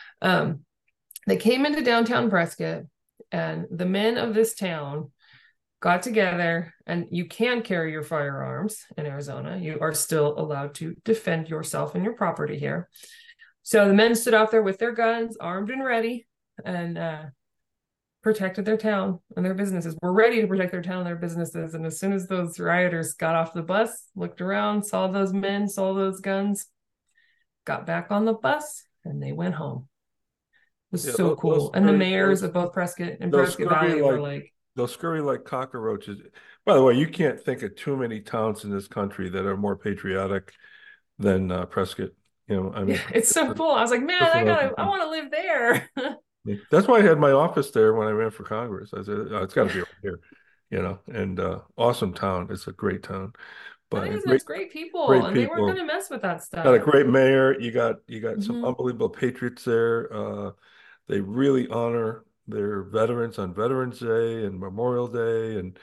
They came into downtown Prescott, and the men of this town got together, and you can carry your firearms in Arizona. You are still allowed to defend yourself and your property here. So the men stood out there with their guns, armed and ready, and protected their town and their businesses. Were ready to protect their town and their businesses. And as soon as those rioters got off the bus, looked around, saw those men, saw those guns, got back on the bus, and they went home. It was so cool. And the mayors of both Prescott and Prescott Valley were like, they'll scurry like cockroaches. By the way, you can't think of too many towns in this country that are more patriotic than Prescott. You know, I mean, it's so cool. I was like, man, I want to live there. That's why I had my office there when I ran for Congress. I said, oh, it's got to be over here, you know, and awesome town. It's a great town, but it's great people, and they weren't going to mess with that stuff. Got a great mayor. You got some unbelievable patriots there. They really honor their veterans on Veterans Day and Memorial Day, and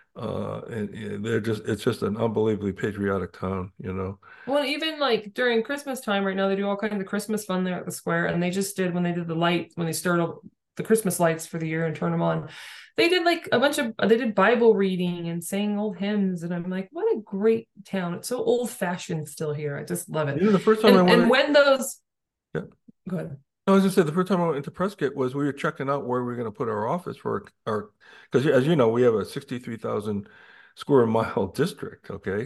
it's just an unbelievably patriotic town, you know. Well, even like during Christmas time right now, they do all kinds of Christmas fun there at the square, and they just did when they did the light, when they started the Christmas lights for the year and turn them on. They did like they did Bible reading and sang old hymns, and I'm like, what a great town! It's so old fashioned still here. I just love it. You know, the first time and when those, yeah, go ahead. I was just say the first time I went into Prescott was we were checking out where we were going to put our office for our because as you know we have a 63,000 square mile district. Okay,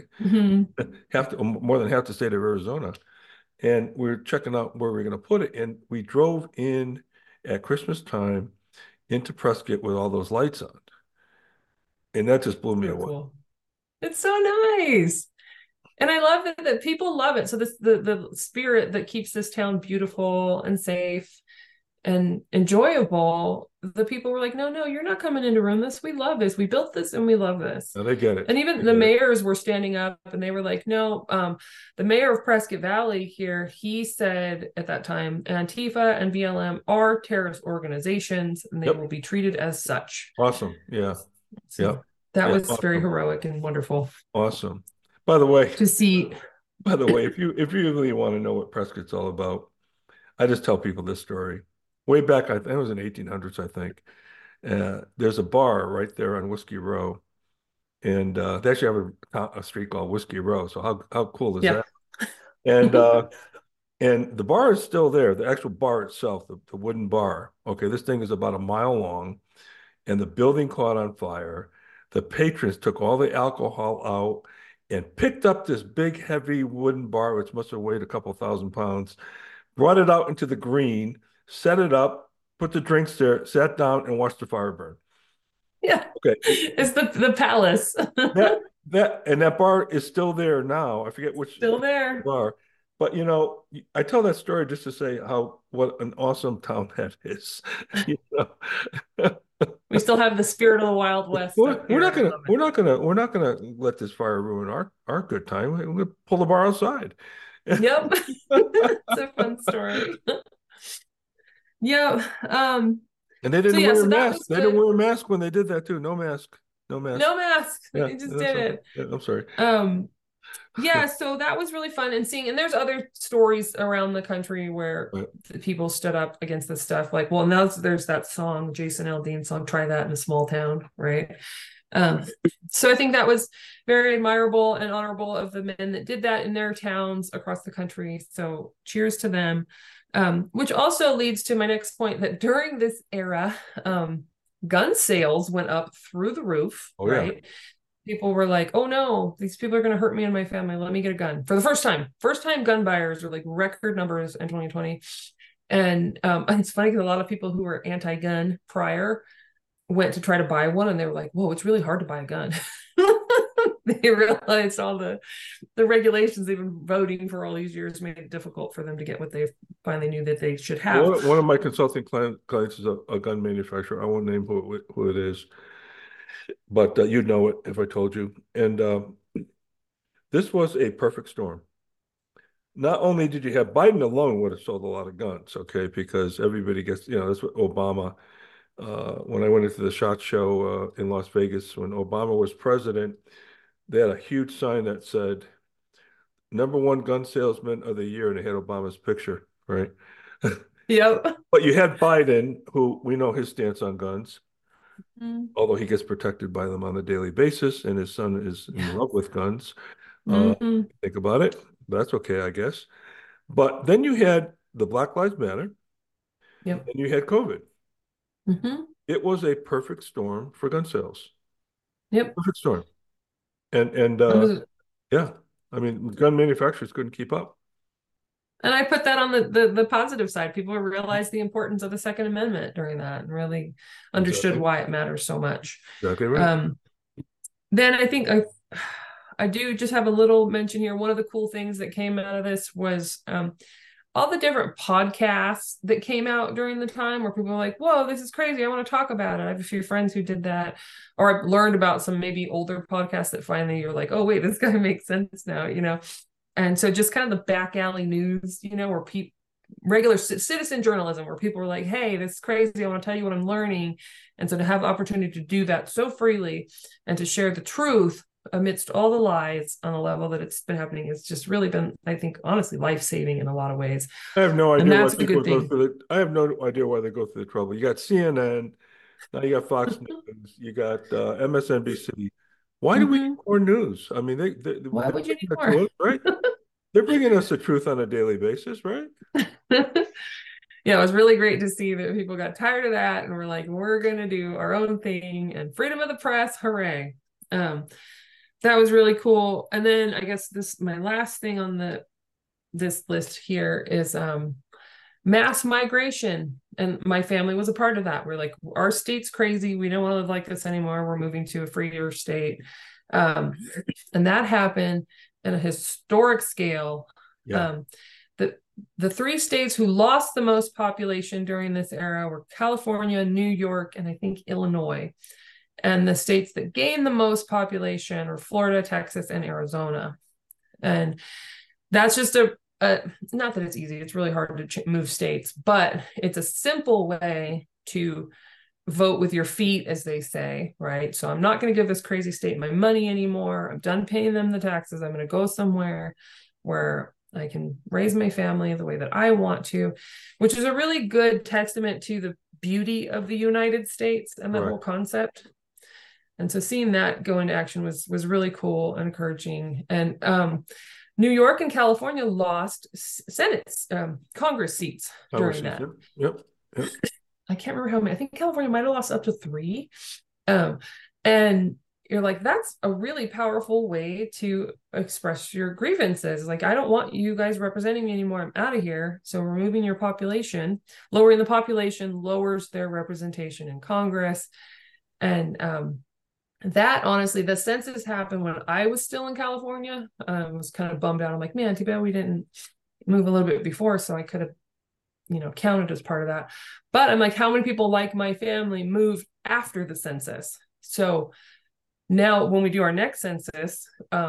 more than half the state of Arizona, and we were checking out where we were going to put it, and we drove in at Christmas time into Prescott with all those lights on, and that just blew me away. Cool. It's so nice. And I love that people love it. So the spirit that keeps this town beautiful and safe and enjoyable, the people were like, no, you're not coming in to ruin this. We love this. We built this and we love this. No, they get it. And even the mayors were standing up and they were like, no, the mayor of Prescott Valley here, he said at that time, Antifa and BLM are terrorist organizations and they will be treated as such. Awesome. Yeah. So that was awesome. Very heroic and wonderful. Awesome. By the way, to see. By the way, if you really want to know what Prescott's all about, I just tell people this story. Way back, I think it was in 1800s, I think. There's a bar right there on Whiskey Row, and they actually have a street called Whiskey Row. So how cool is that? And the bar is still there. The actual bar itself, the wooden bar. Okay, this thing is about a mile long, and the building caught on fire. The patrons took all the alcohol out and picked up this big, heavy wooden bar, which must have weighed a couple thousand pounds, brought it out into the green, set it up, put the drinks there, sat down, and watched the fire burn. Yeah. Okay. It's the palace. that bar is still there now. I forget which still there bar. But you know, I tell that story just to say what an awesome town that is. You know? We still have the spirit of the Wild West. We're not gonna let this fire ruin our good time. We're gonna pull the bar outside. Yep. It's a fun story. Yeah. And they didn't wear a mask. They didn't wear a mask when they did that too. No mask. No mask. Yeah, they just did it. I'm sorry. Yeah, so that was really fun and seeing, and there's other stories around the country where Right. people stood up against this stuff. Like, well, now there's that song, Jason Aldean song, "Try That in a Small Town," right? Um, so I think that was very admirable and honorable of the men that did that in their towns across the country. So cheers to them. Which also leads to my next point that during this era, gun sales went up through the roof, Oh yeah. right? People were like, oh no, these people are going to hurt me and my family. Let me get a gun. For the first time. First time gun buyers are like record numbers in 2020. And it's funny because a lot of people who were anti-gun prior went to try to buy one and they were like, whoa, it's really hard to buy a gun. They realized all the regulations they've been voting for all these years made it difficult for them to get what they finally knew that they should have. One of my consulting clients is a gun manufacturer. I won't name who it is, but you'd know it if I told you. And this was a perfect storm. Not only did you have Biden alone would have sold a lot of guns, okay, because everybody gets, that's what Obama. When I went into the SHOT Show in Las Vegas when Obama was president, they had a huge sign that said number one gun salesman of the year, and they had Obama's picture, right? Yep. But you had Biden, who we know his stance on guns, although he gets protected by them on a daily basis, and his son is in Yeah. love with guns. Mm-hmm. Think about it. That's okay, I guess. But then you had the Black Lives Matter, Yep. and you had COVID. Mm-hmm. It was a perfect storm for gun sales. Yep. Perfect storm. And It was, yeah, I mean, gun manufacturers couldn't keep up. and I put that on the positive side. People realized the importance of the Second Amendment during that and really understood Exactly. why it matters so much. Exactly right. Um, then I think I do just have a little mention here. One of the cool things that came out of this was all the different podcasts that came out during the time where people were like, whoa, this is crazy. I want to talk about it. I have a few friends who did that, or I've learned about some maybe older podcasts that finally you're like, oh, wait, this guy makes sense now. And so just kind of the back alley news, where people, regular citizen journalism, where people were like, hey, this is crazy. I want to tell you what I'm learning. And so to have the opportunity to do that so freely and to share the truth amidst all the lies on the level that it's been happening, it's just really been, I think, honestly, life-saving in a lot of ways. I have no And idea why that's a people good go thing. through it. I have no idea why they go through the trouble. You got CNN, now you got Fox News, you got MSNBC. Why do we need Mm-hmm. more news? I mean, they're Why would you bringing need that more? to us, right? They're bringing us the truth on a daily basis, right? Yeah, it was really great to see that people got tired of that and were like, we're going to do our own thing and freedom of the press, hooray. Um, that was really cool. And then I guess my last thing on this list here is mass migration. And my family was a part of that. We're like, our state's crazy. We don't want to live like this anymore. We're moving to a freer state. Um, and that happened at a historic scale. Yeah. Um, the the three states who lost the most population during this era were California, New York, and I think Illinois. And the states that gained the most population were Florida, Texas, and Arizona. And that's just not that it's easy, it's really hard to move states, but it's a simple way to vote with your feet, as they say, right? So I'm not going to give this crazy state my money anymore. I'm done paying them the taxes. I'm going to go somewhere where I can raise my family the way that I want to, which is a really good testament to the beauty of the United States and that Right. whole concept. And so seeing that go into action was really cool and encouraging. And New York and California lost Senate Congress seats during Congress, that. yep. Yep. I can't remember how many. I think California might have lost up to three. Um, and you're like, that's a really powerful way to express your grievances. Like, I don't want you guys representing me anymore. I'm out of here. So removing your population, lowering the population lowers their representation in Congress. And that honestly, the census happened when I was still in California. I was kind of bummed out. I'm like, man, too bad we didn't move a little bit before, so I could have, counted as part of that. But I'm like, how many people like my family moved after the census? So now when we do our next census,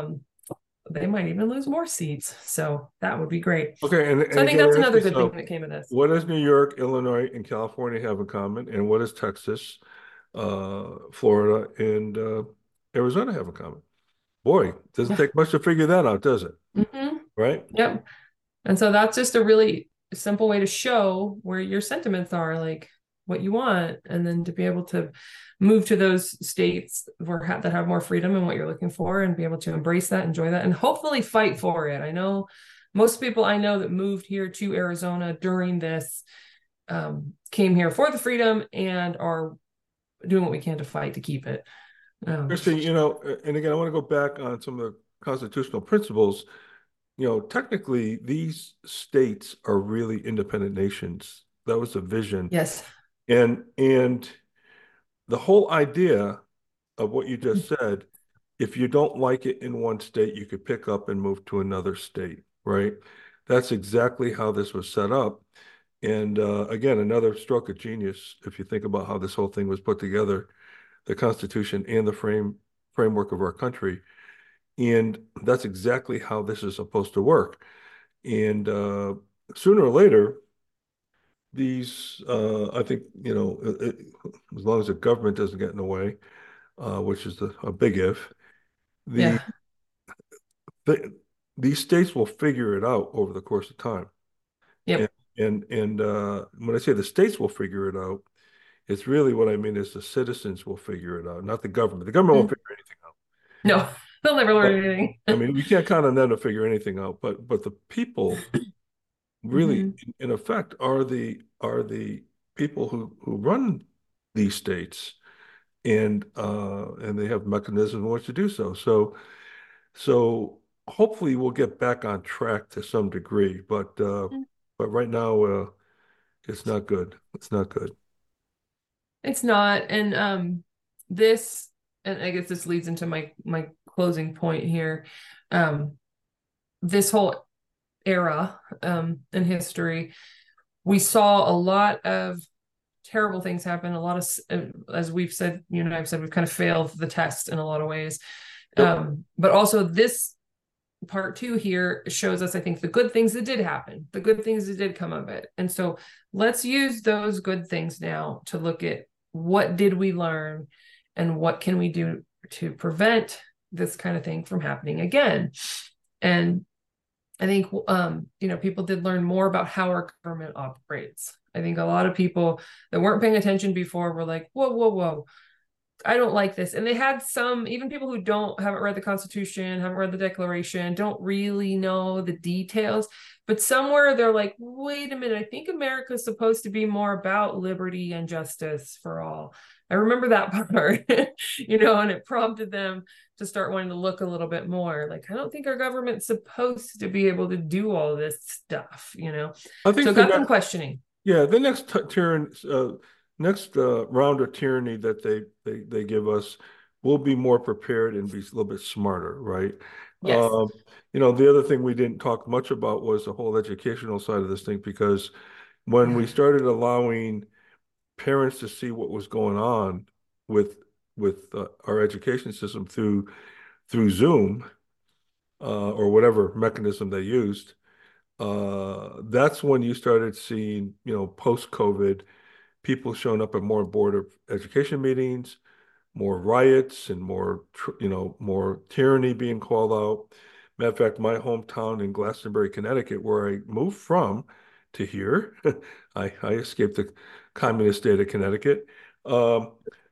they might even lose more seats. So that would be great. Okay, So I think again, that's ask another good thing yourself, that came of this. what does New York, Illinois, and California have in common, and what does Texas, Florida, and Arizona have in common? Boy, doesn't Yeah. take much to figure that out, does it? Hmm. Right? Yep. And so that's just a really simple way to show where your sentiments are, like what you want, and then to be able to move to those states that have more freedom and what you're looking for, and be able to embrace that, enjoy that, and hopefully fight for it. I know most people I know that moved here to Arizona during this came here for the freedom and are doing what we can to fight to keep it. Christy, and again, I want to go back on some of the constitutional principles. Technically, these states are really independent nations. That was the vision. Yes. And the whole idea of what you just said, if you don't like it in one state, you could pick up and move to another state, right? That's exactly how this was set up. And again, another stroke of genius if you think about how this whole thing was put together, the Constitution and the framework of our country. And that's exactly how this is supposed to work. And sooner or later, I think, as long as the government doesn't get in the way, which is a big if, the, Yeah. the these states will figure it out over the course of time. And Yep. when I say the states will figure it out, it's really what I mean is the citizens will figure it out, not the government. The government won't Mm. figure anything out. No, they'll never But learn anything. I mean, we can't count on them to figure anything out. But the people really, Hmm. in effect, are the people who run these states, and they have mechanisms in which to do so. So hopefully we'll get back on track to some degree. But right now, it's not good. It's not good. It's not. And this, and I guess this leads into my closing point here. Um, this whole era in history, we saw a lot of terrible things happen. A lot of, as we've said, you and I've said, we've kind of failed the test in a lot of ways. Yep. But also this part two here shows us, I think, the good things that did happen, the good things that did come of it. And so let's use those good things now to look at what did we learn and what can we do to prevent this kind of thing from happening again. And I think people did learn more about how our government operates. I think a lot of people that weren't paying attention before were like, whoa, whoa, whoa, I don't like this. And they had some, even people who haven't read the Constitution, haven't read the Declaration, don't really know the details, but somewhere they're like, wait a minute, I think America's supposed to be more about liberty and justice for all. I remember that part, and it prompted them to start wanting to look a little bit more. Like, I don't think our government's supposed to be able to do all this stuff. I So think it got them questioning. the next next round of tyranny that they give us, we'll be more prepared and be a little bit smarter, right? Yes. Um, the other thing we didn't talk much about was the whole educational side of this thing, because when Yeah. we started allowing parents to see what was going on with our education system through Zoom, or whatever mechanism they used, that's when you started seeing, post-COVID, people showing up at more board of education meetings, more riots, and more tyranny being called out. Matter of fact, my hometown in Glastonbury, Connecticut, where I moved from to here, I escaped the communist state of Connecticut, um,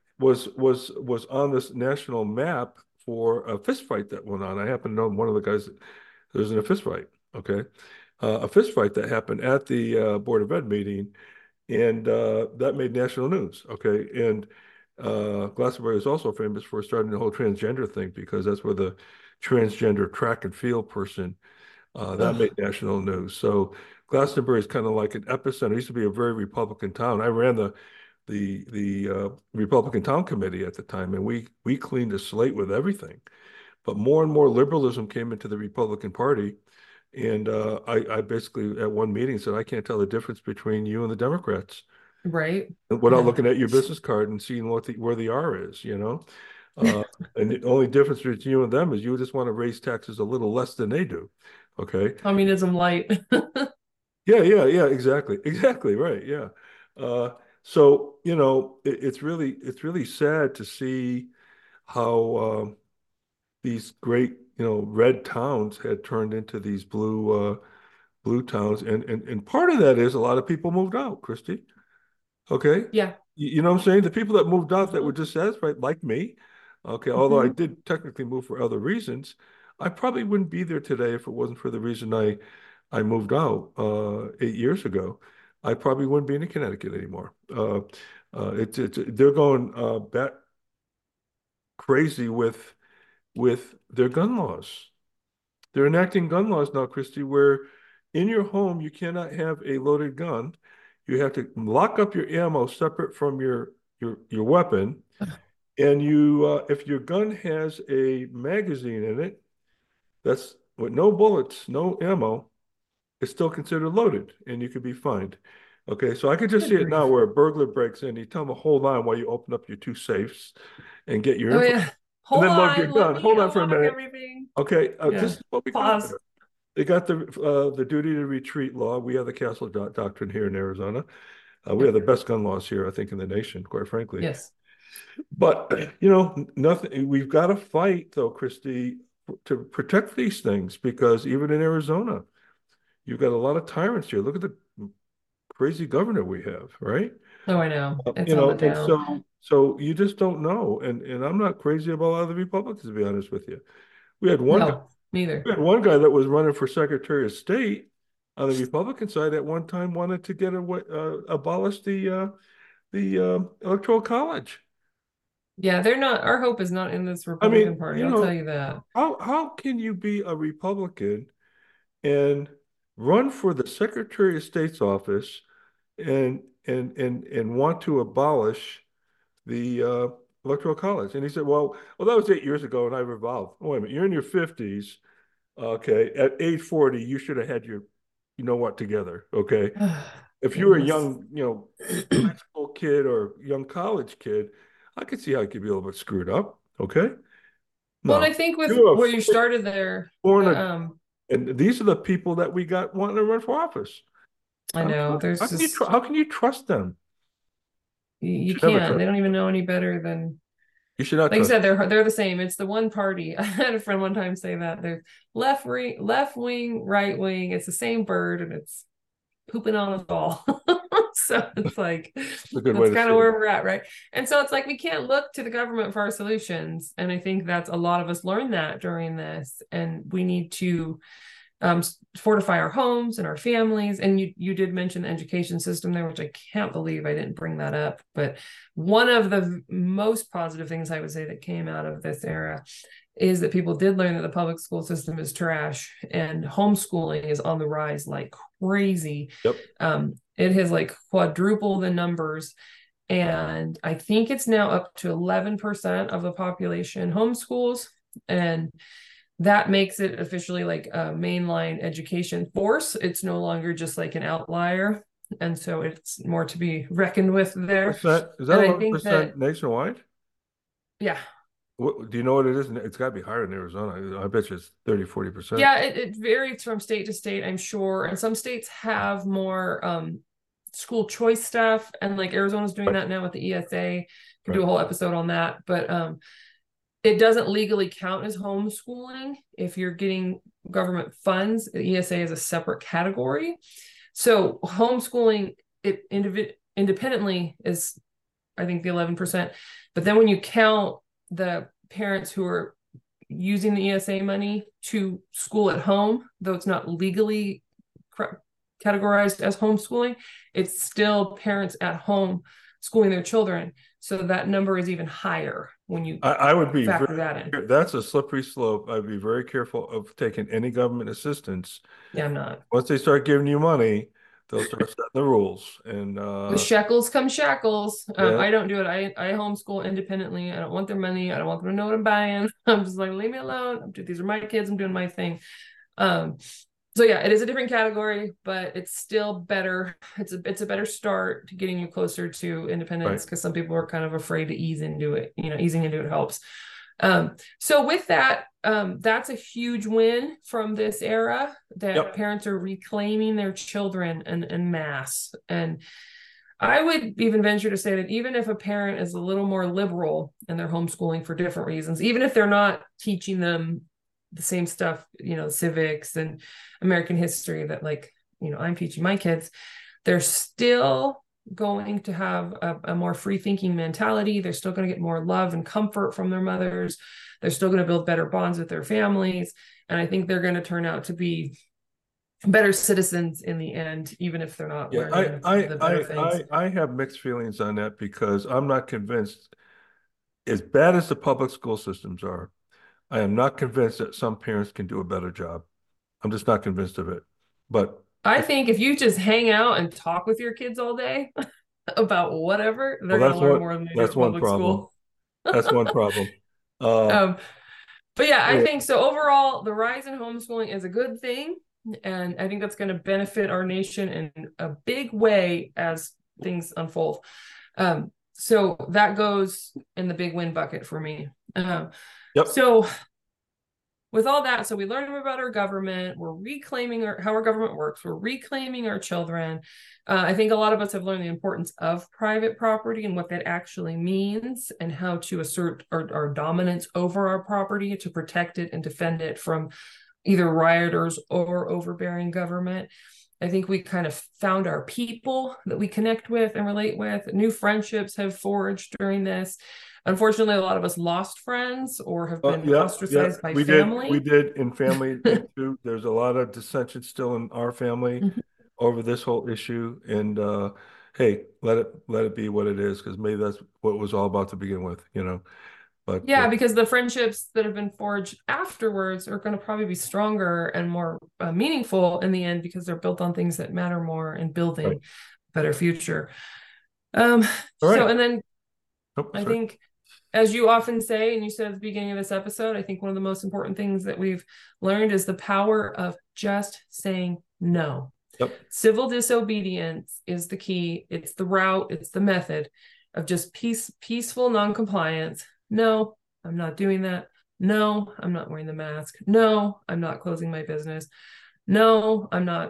was on this national map for a fist fight that went on. I happen to know one of the guys that was in a fist fight. Okay, a fist fight that happened at the Board of Ed meeting, and that made national news. Okay, and Glastonbury is also famous for starting the whole transgender thing, because that's where the transgender track and field person, that made Ugh. national news. So Glastonbury is kind of like an epicenter. It used to be a very Republican town. I ran the Republican town committee at the time, and we cleaned the slate with everything. But more and more liberalism came into the Republican Party, and I basically at one meeting said, I can't tell the difference between you and the Democrats Right. without Yeah. looking at your business card and seeing where the R is. Uh, and the only difference between you and them is you just want to raise taxes a little less than they do. Okay. Communism light. Yeah, yeah, yeah, exactly. Exactly, right. Yeah. Uh, so, it's really sad to see how these great, red towns had turned into these blue towns, and part of that is a lot of people moved out, Christy. Okay. Yeah. You know what I'm saying? The people that moved out that were Mhm. dissatisfied, like me, okay, although I Mhm. did technically move for other reasons, I probably wouldn't be there today if it wasn't for the reason I moved out 8 years ago. I probably wouldn't be in Connecticut anymore. They're going bat crazy with their gun laws. They're enacting gun laws now, Christy, where in your home you cannot have a loaded gun. You have to lock up your ammo separate from your weapon. And if your gun has a magazine in it, that's with no bullets, no ammo, it's still considered loaded, and you could be fined. Okay, so I could just see Good it now grief. where a burglar breaks in, you tell them, hold on while you open up your two safes and get your Oh info, yeah. and Hold then load your on. Let gun. me Hold on for a unlock minute. everything. Okay, this Yeah. is what we got Pause. there. They got the duty to retreat law. We have the castle doctrine here in Arizona. We have Yep. the best gun laws here, I think, in the nation, quite frankly. Yes. But nothing. We've got to fight, though, Christy, to protect these things because even in Arizona, you've got a lot of tyrants here. Look at the crazy governor we have, right? Oh, I know. It's on the And down. so you just don't know. And I'm not crazy about a lot of the Republicans, to be honest with you. We had one No, neither. we had one guy that was running for Secretary of State on the Republican side at one time wanted to get away, abolish the Electoral College. Yeah, they're not, our hope is not in this I Republican mean, Party. I'll tell you that. how can you be a Republican and run for the Secretary of State's office and want to abolish the Electoral College? And he said, well, that was 8 years ago, and I revolved. Oh, wait a minute, you're in your 50s. Okay, at age 40, you should have had your, what, together. Okay, if you were a Goodness. young, high school kid or young college kid, I could see how it could be a little bit screwed up. Okay, Well, and no, I think with you are where you started there, born, the and these are the people that we got wanting to run for office. I know there's just How can you trust them? You you should never can't. trust. They don't even know any better than, You should not like you trust. said, they're the same. It's the one party. I had a friend one time say that they're left wing, right wing. It's the same bird, and it's pooping on us all. So it's like A good way that's to kind say of it. where we're at, right? And so it's like we can't look to the government for our solutions. And I think that's a lot of us learned that during this. And we need to fortify our homes and our families. And you did mention the education system there, which I can't believe I didn't bring that up. But one of the most positive things I would say that came out of this era is that people did learn that the public school system is trash and homeschooling is on the rise like crazy. Yep. It has like quadrupled the numbers. And I think it's now up to 11% of the population homeschools. And that makes it officially like a mainline education force. It's no longer just like an outlier. And so it's more to be reckoned with there. Percent is that And I think that, 11% nationwide? yeah, Do you know what it is? It's got to be higher in Arizona. I bet you it's 30-40%. yeah, it varies from state to state, I'm sure. And some states have more school choice stuff. And like Arizona's doing Right. that now with the ESA. Could do Right. a whole episode on that. But it doesn't legally count as homeschooling if you're getting government funds. The ESA is a separate category. So homeschooling it independently is, I think, the 11%. But then when you count the parents who are using the ESA money to school at home, though it's not legally categorized as homeschooling, it's still parents at home schooling their children. So that number is even higher when you I would be factor that in. that's a slippery slope. I'd be very careful of taking any government assistance. Yeah, I'm not. Once they start giving you money, they'll start setting the rules. And With shekels come shackles. yeah, I don't do it. I homeschool independently. I don't want their money. I don't want them to know what I'm buying. I'm just like, leave me alone. These are my kids. I'm doing my thing. Um, so yeah, it is a different category, but it's still better. It's a better start to getting you closer to right. independence because some people are kind of afraid to ease into it. Easing into it helps. So with that, that's a huge win from this era that Yep. parents are reclaiming their children en masse. And I would even venture to say that even if a parent is a little more liberal in their homeschooling for different reasons, even if they're not teaching them the same stuff, civics and American history that I'm teaching my kids, they're still going to have a more free thinking mentality. They're still going to get more love and comfort from their mothers. They're still going to build better bonds with their families. And I think they're going to turn out to be better citizens in the end, even if they're not Yeah, learning the better things. I have mixed feelings on that because I'm not convinced, as bad as the public school systems are, I am not convinced that some parents can do a better job. I'm just not convinced of it. But I think if you just hang out and talk with your kids all day about whatever, well, they're going to learn more than they do that's at one public problem. school. That's one problem. Uh, Um, but yeah, I anyway, think so. Overall, the rise in homeschooling is a good thing. And I think that's going to benefit our nation in a big way as things unfold. So that goes in the big win bucket for me. yep. So with all that, so we learned about our government. We're reclaiming how our government works. We're reclaiming our children. I think a lot of us have learned the importance of private property and what that actually means, and how to assert our dominance over our property to protect it and defend it from either rioters or overbearing government. I think we kind of found our people that we connect with and relate with. New friendships have forged during this. Unfortunately, a lot of us lost friends or have been Yeah, yeah, ostracized by we family. did in family too. There's a lot of dissension still in our family Mhm. over this whole issue. And hey, let it be what it is, because maybe that's what it was all about to begin with. But Yeah, because the friendships that have been forged afterwards are going to probably be stronger and more meaningful in the end because they're built on things that matter more in right. building a better future. Um, All so, right. and then Oh, I sorry. think, as you often say, and you said at the beginning of this episode, I think one of the most important things that we've learned is the power of just saying no. Yep. Civil disobedience is the key. It's the route, it's the method of just peaceful noncompliance. No, I'm not doing that. No, I'm not wearing the mask. No, I'm not closing my business. No, I'm not,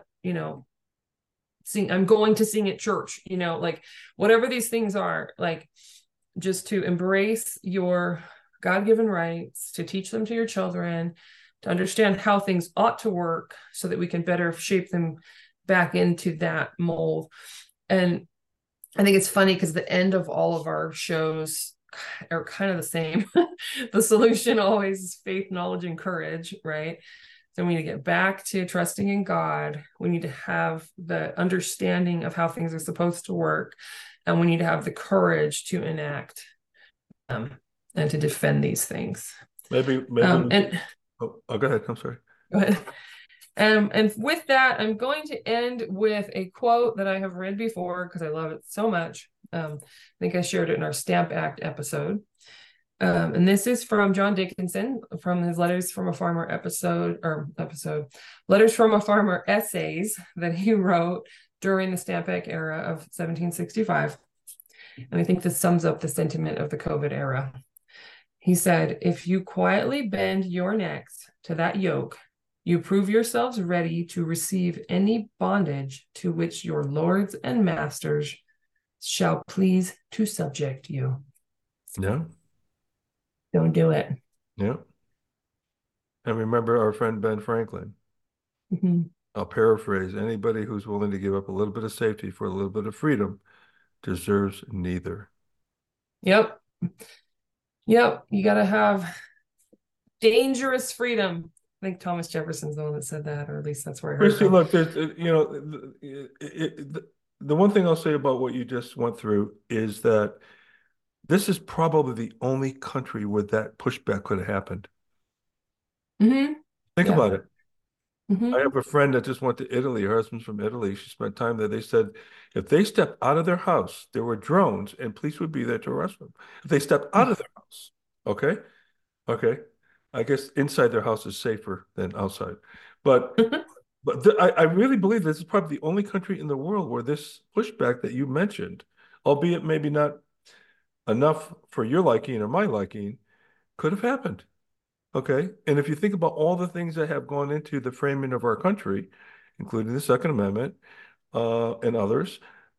I'm going to sing at church, like whatever these things are, like just to embrace your God-given rights, to teach them to your children, to understand how things ought to work so that we can better shape them back into that mold. And I think it's funny because the end of all of our shows are kind of the same. The solution always is faith, knowledge, and courage, right? So we need to get back to trusting in God. We need to have the understanding of how things are supposed to work. And we need to have the courage to enact and to defend these things. Maybe we should. And Go ahead. I'm sorry. go ahead. And with that, I'm going to end with a quote that I have read before because I love it so much. I think I shared it in our Stamp Act episode. And this is from John Dickinson from his Letters from a Farmer Letters from a Farmer essays that he wrote during the Stamp Act era of 1765. And I think this sums up the sentiment of the COVID era. He said, "If you quietly bend your necks to that yoke, you prove yourselves ready to receive any bondage to which your lords and masters shall please to subject you." Yeah. Don't do it. Yeah. And remember our friend Ben Franklin. Mhm. I'll paraphrase: anybody who's willing to give up a little bit of safety for a little bit of freedom deserves neither. Yep. Yep. You got to have dangerous freedom. I think Thomas Jefferson's the one that said that, or at least that's where I heard it Christy, from. look, there's, the one thing I'll say about what you just went through is that this is probably the only country where that pushback could have happened. Mm-hmm. Think Yeah. about it. I Mm-hmm. have a friend that just went to Italy. Her husband's from Italy. She spent time there. They said if they stepped out of their house, there were drones and police would be there to arrest them. If they stepped out of their house, okay, okay. I guess inside their house is safer than outside. But I really believe this is probably the only country in the world where this pushback that you mentioned, albeit maybe not enough for your liking or my liking, could have happened. Okay. And if you think about all the things that have gone into the framing of our country, including the Second Amendment and others,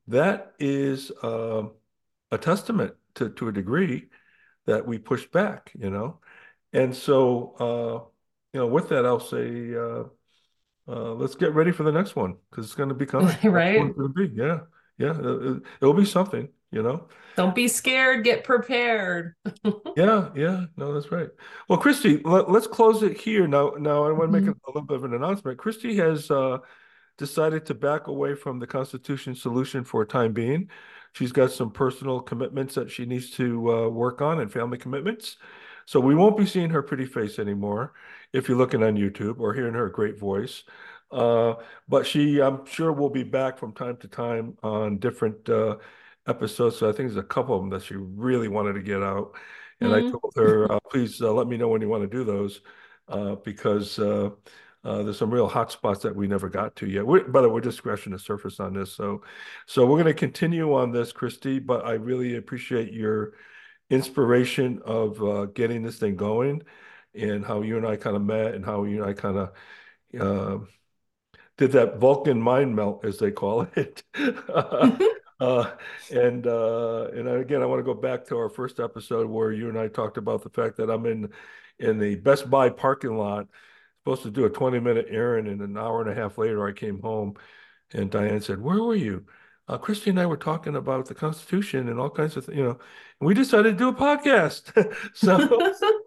that is a testament to a degree that we pushed back, you know. And so, with that, I'll say, let's get ready for the next one because it's going to be coming. Next one's Right? going to be, yeah, yeah, it'll be something, you know. Don't be scared, get prepared. Yeah, yeah, no, that's right. Well, Christy, let's close it here. Now, I want to make a Mhm. little bit of an announcement. Christy has decided to back away from the Constitution solution for a time being. She's got some personal commitments that she needs to work on and family commitments. So we won't be seeing her pretty face anymore if you're looking on YouTube or hearing her great voice. Uh, but I'm sure, will be back from time to time on different episodes. So I think there's a couple of them that she really wanted to get out. And I Mhm. told her, please let me know when you want to do those because there's some real hot spots that we never got to yet. By the way, we're just scratching the surface on this. So we're going to continue on this, Christy. But I really appreciate your inspiration of getting this thing going, and how you and I kind of met, and how you and I kind of uh, did that Vulcan mind melt, as they call it. Uh, and again, I want to go back to our first episode where you and I talked about the fact that I'm in the Best Buy parking lot, supposed to do a 20-minute errand, and an hour and a half later, I came home, and Diane said, "Where were you?" Christy and I were talking about the Constitution and all kinds of, and we decided to do a podcast. So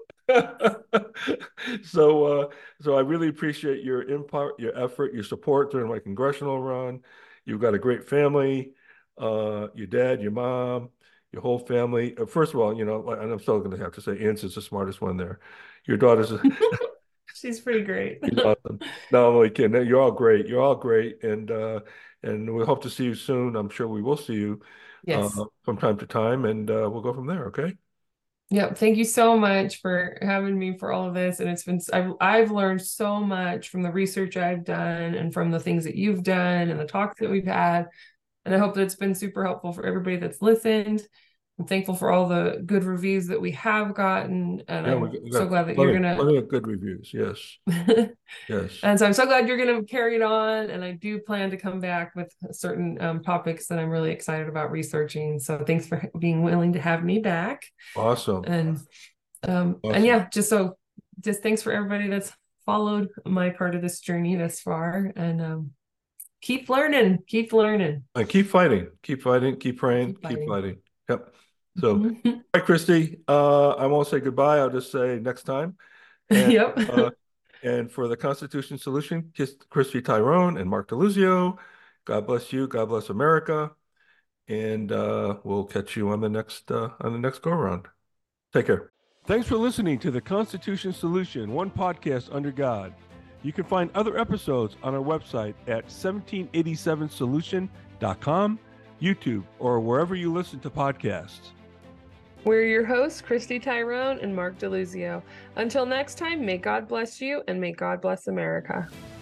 so, so I really appreciate your input, your effort, your support during my congressional run. You've got a great family, your dad, your mom, your whole family. First of all, and I'm still going to have to say, Ann's is the smartest one there. Your daughter's She's pretty great. she's awesome. No, I'm only kidding. You're all great. You're all great, and we hope to see you soon. I'm sure we will see you Yes. from time to time, and we'll go from there. Okay. Yep. Thank you so much for having me for all of this. And I've learned so much from the research I've done and from the things that you've done and the talks that we've had. And I hope that it's been super helpful for everybody that's listened. I'm thankful for all the good reviews that we have gotten. And Yeah, I'm we so got glad that you're plenty, gonna plenty of good reviews. Yes, yes. and so I'm so glad you're going to carry it on. And I do plan to come back with certain topics that I'm really excited about researching. So thanks for being willing to have me back. Awesome. And Awesome. yeah, just thanks for everybody that's followed my part of this journey thus far. And keep learning, keep learning, And keep fighting. Keep fighting. Keep praying. keep Keep fighting. fighting. Yep. So, all right, Christy. I won't say goodbye. I'll just say next time. And Yep. and for the Constitution Solution, kiss Christy Tyrone and Mark DeLuzio. God bless you. God bless America. And we'll catch you on the next go around. Take care. Thanks for listening to the Constitution Solution, one podcast under God. You can find other episodes on our website at 1787solution.com, YouTube, or wherever you listen to podcasts. We're your hosts, Christy Tyrone and Mark DeLuzio. Until next time, may God bless you and may God bless America.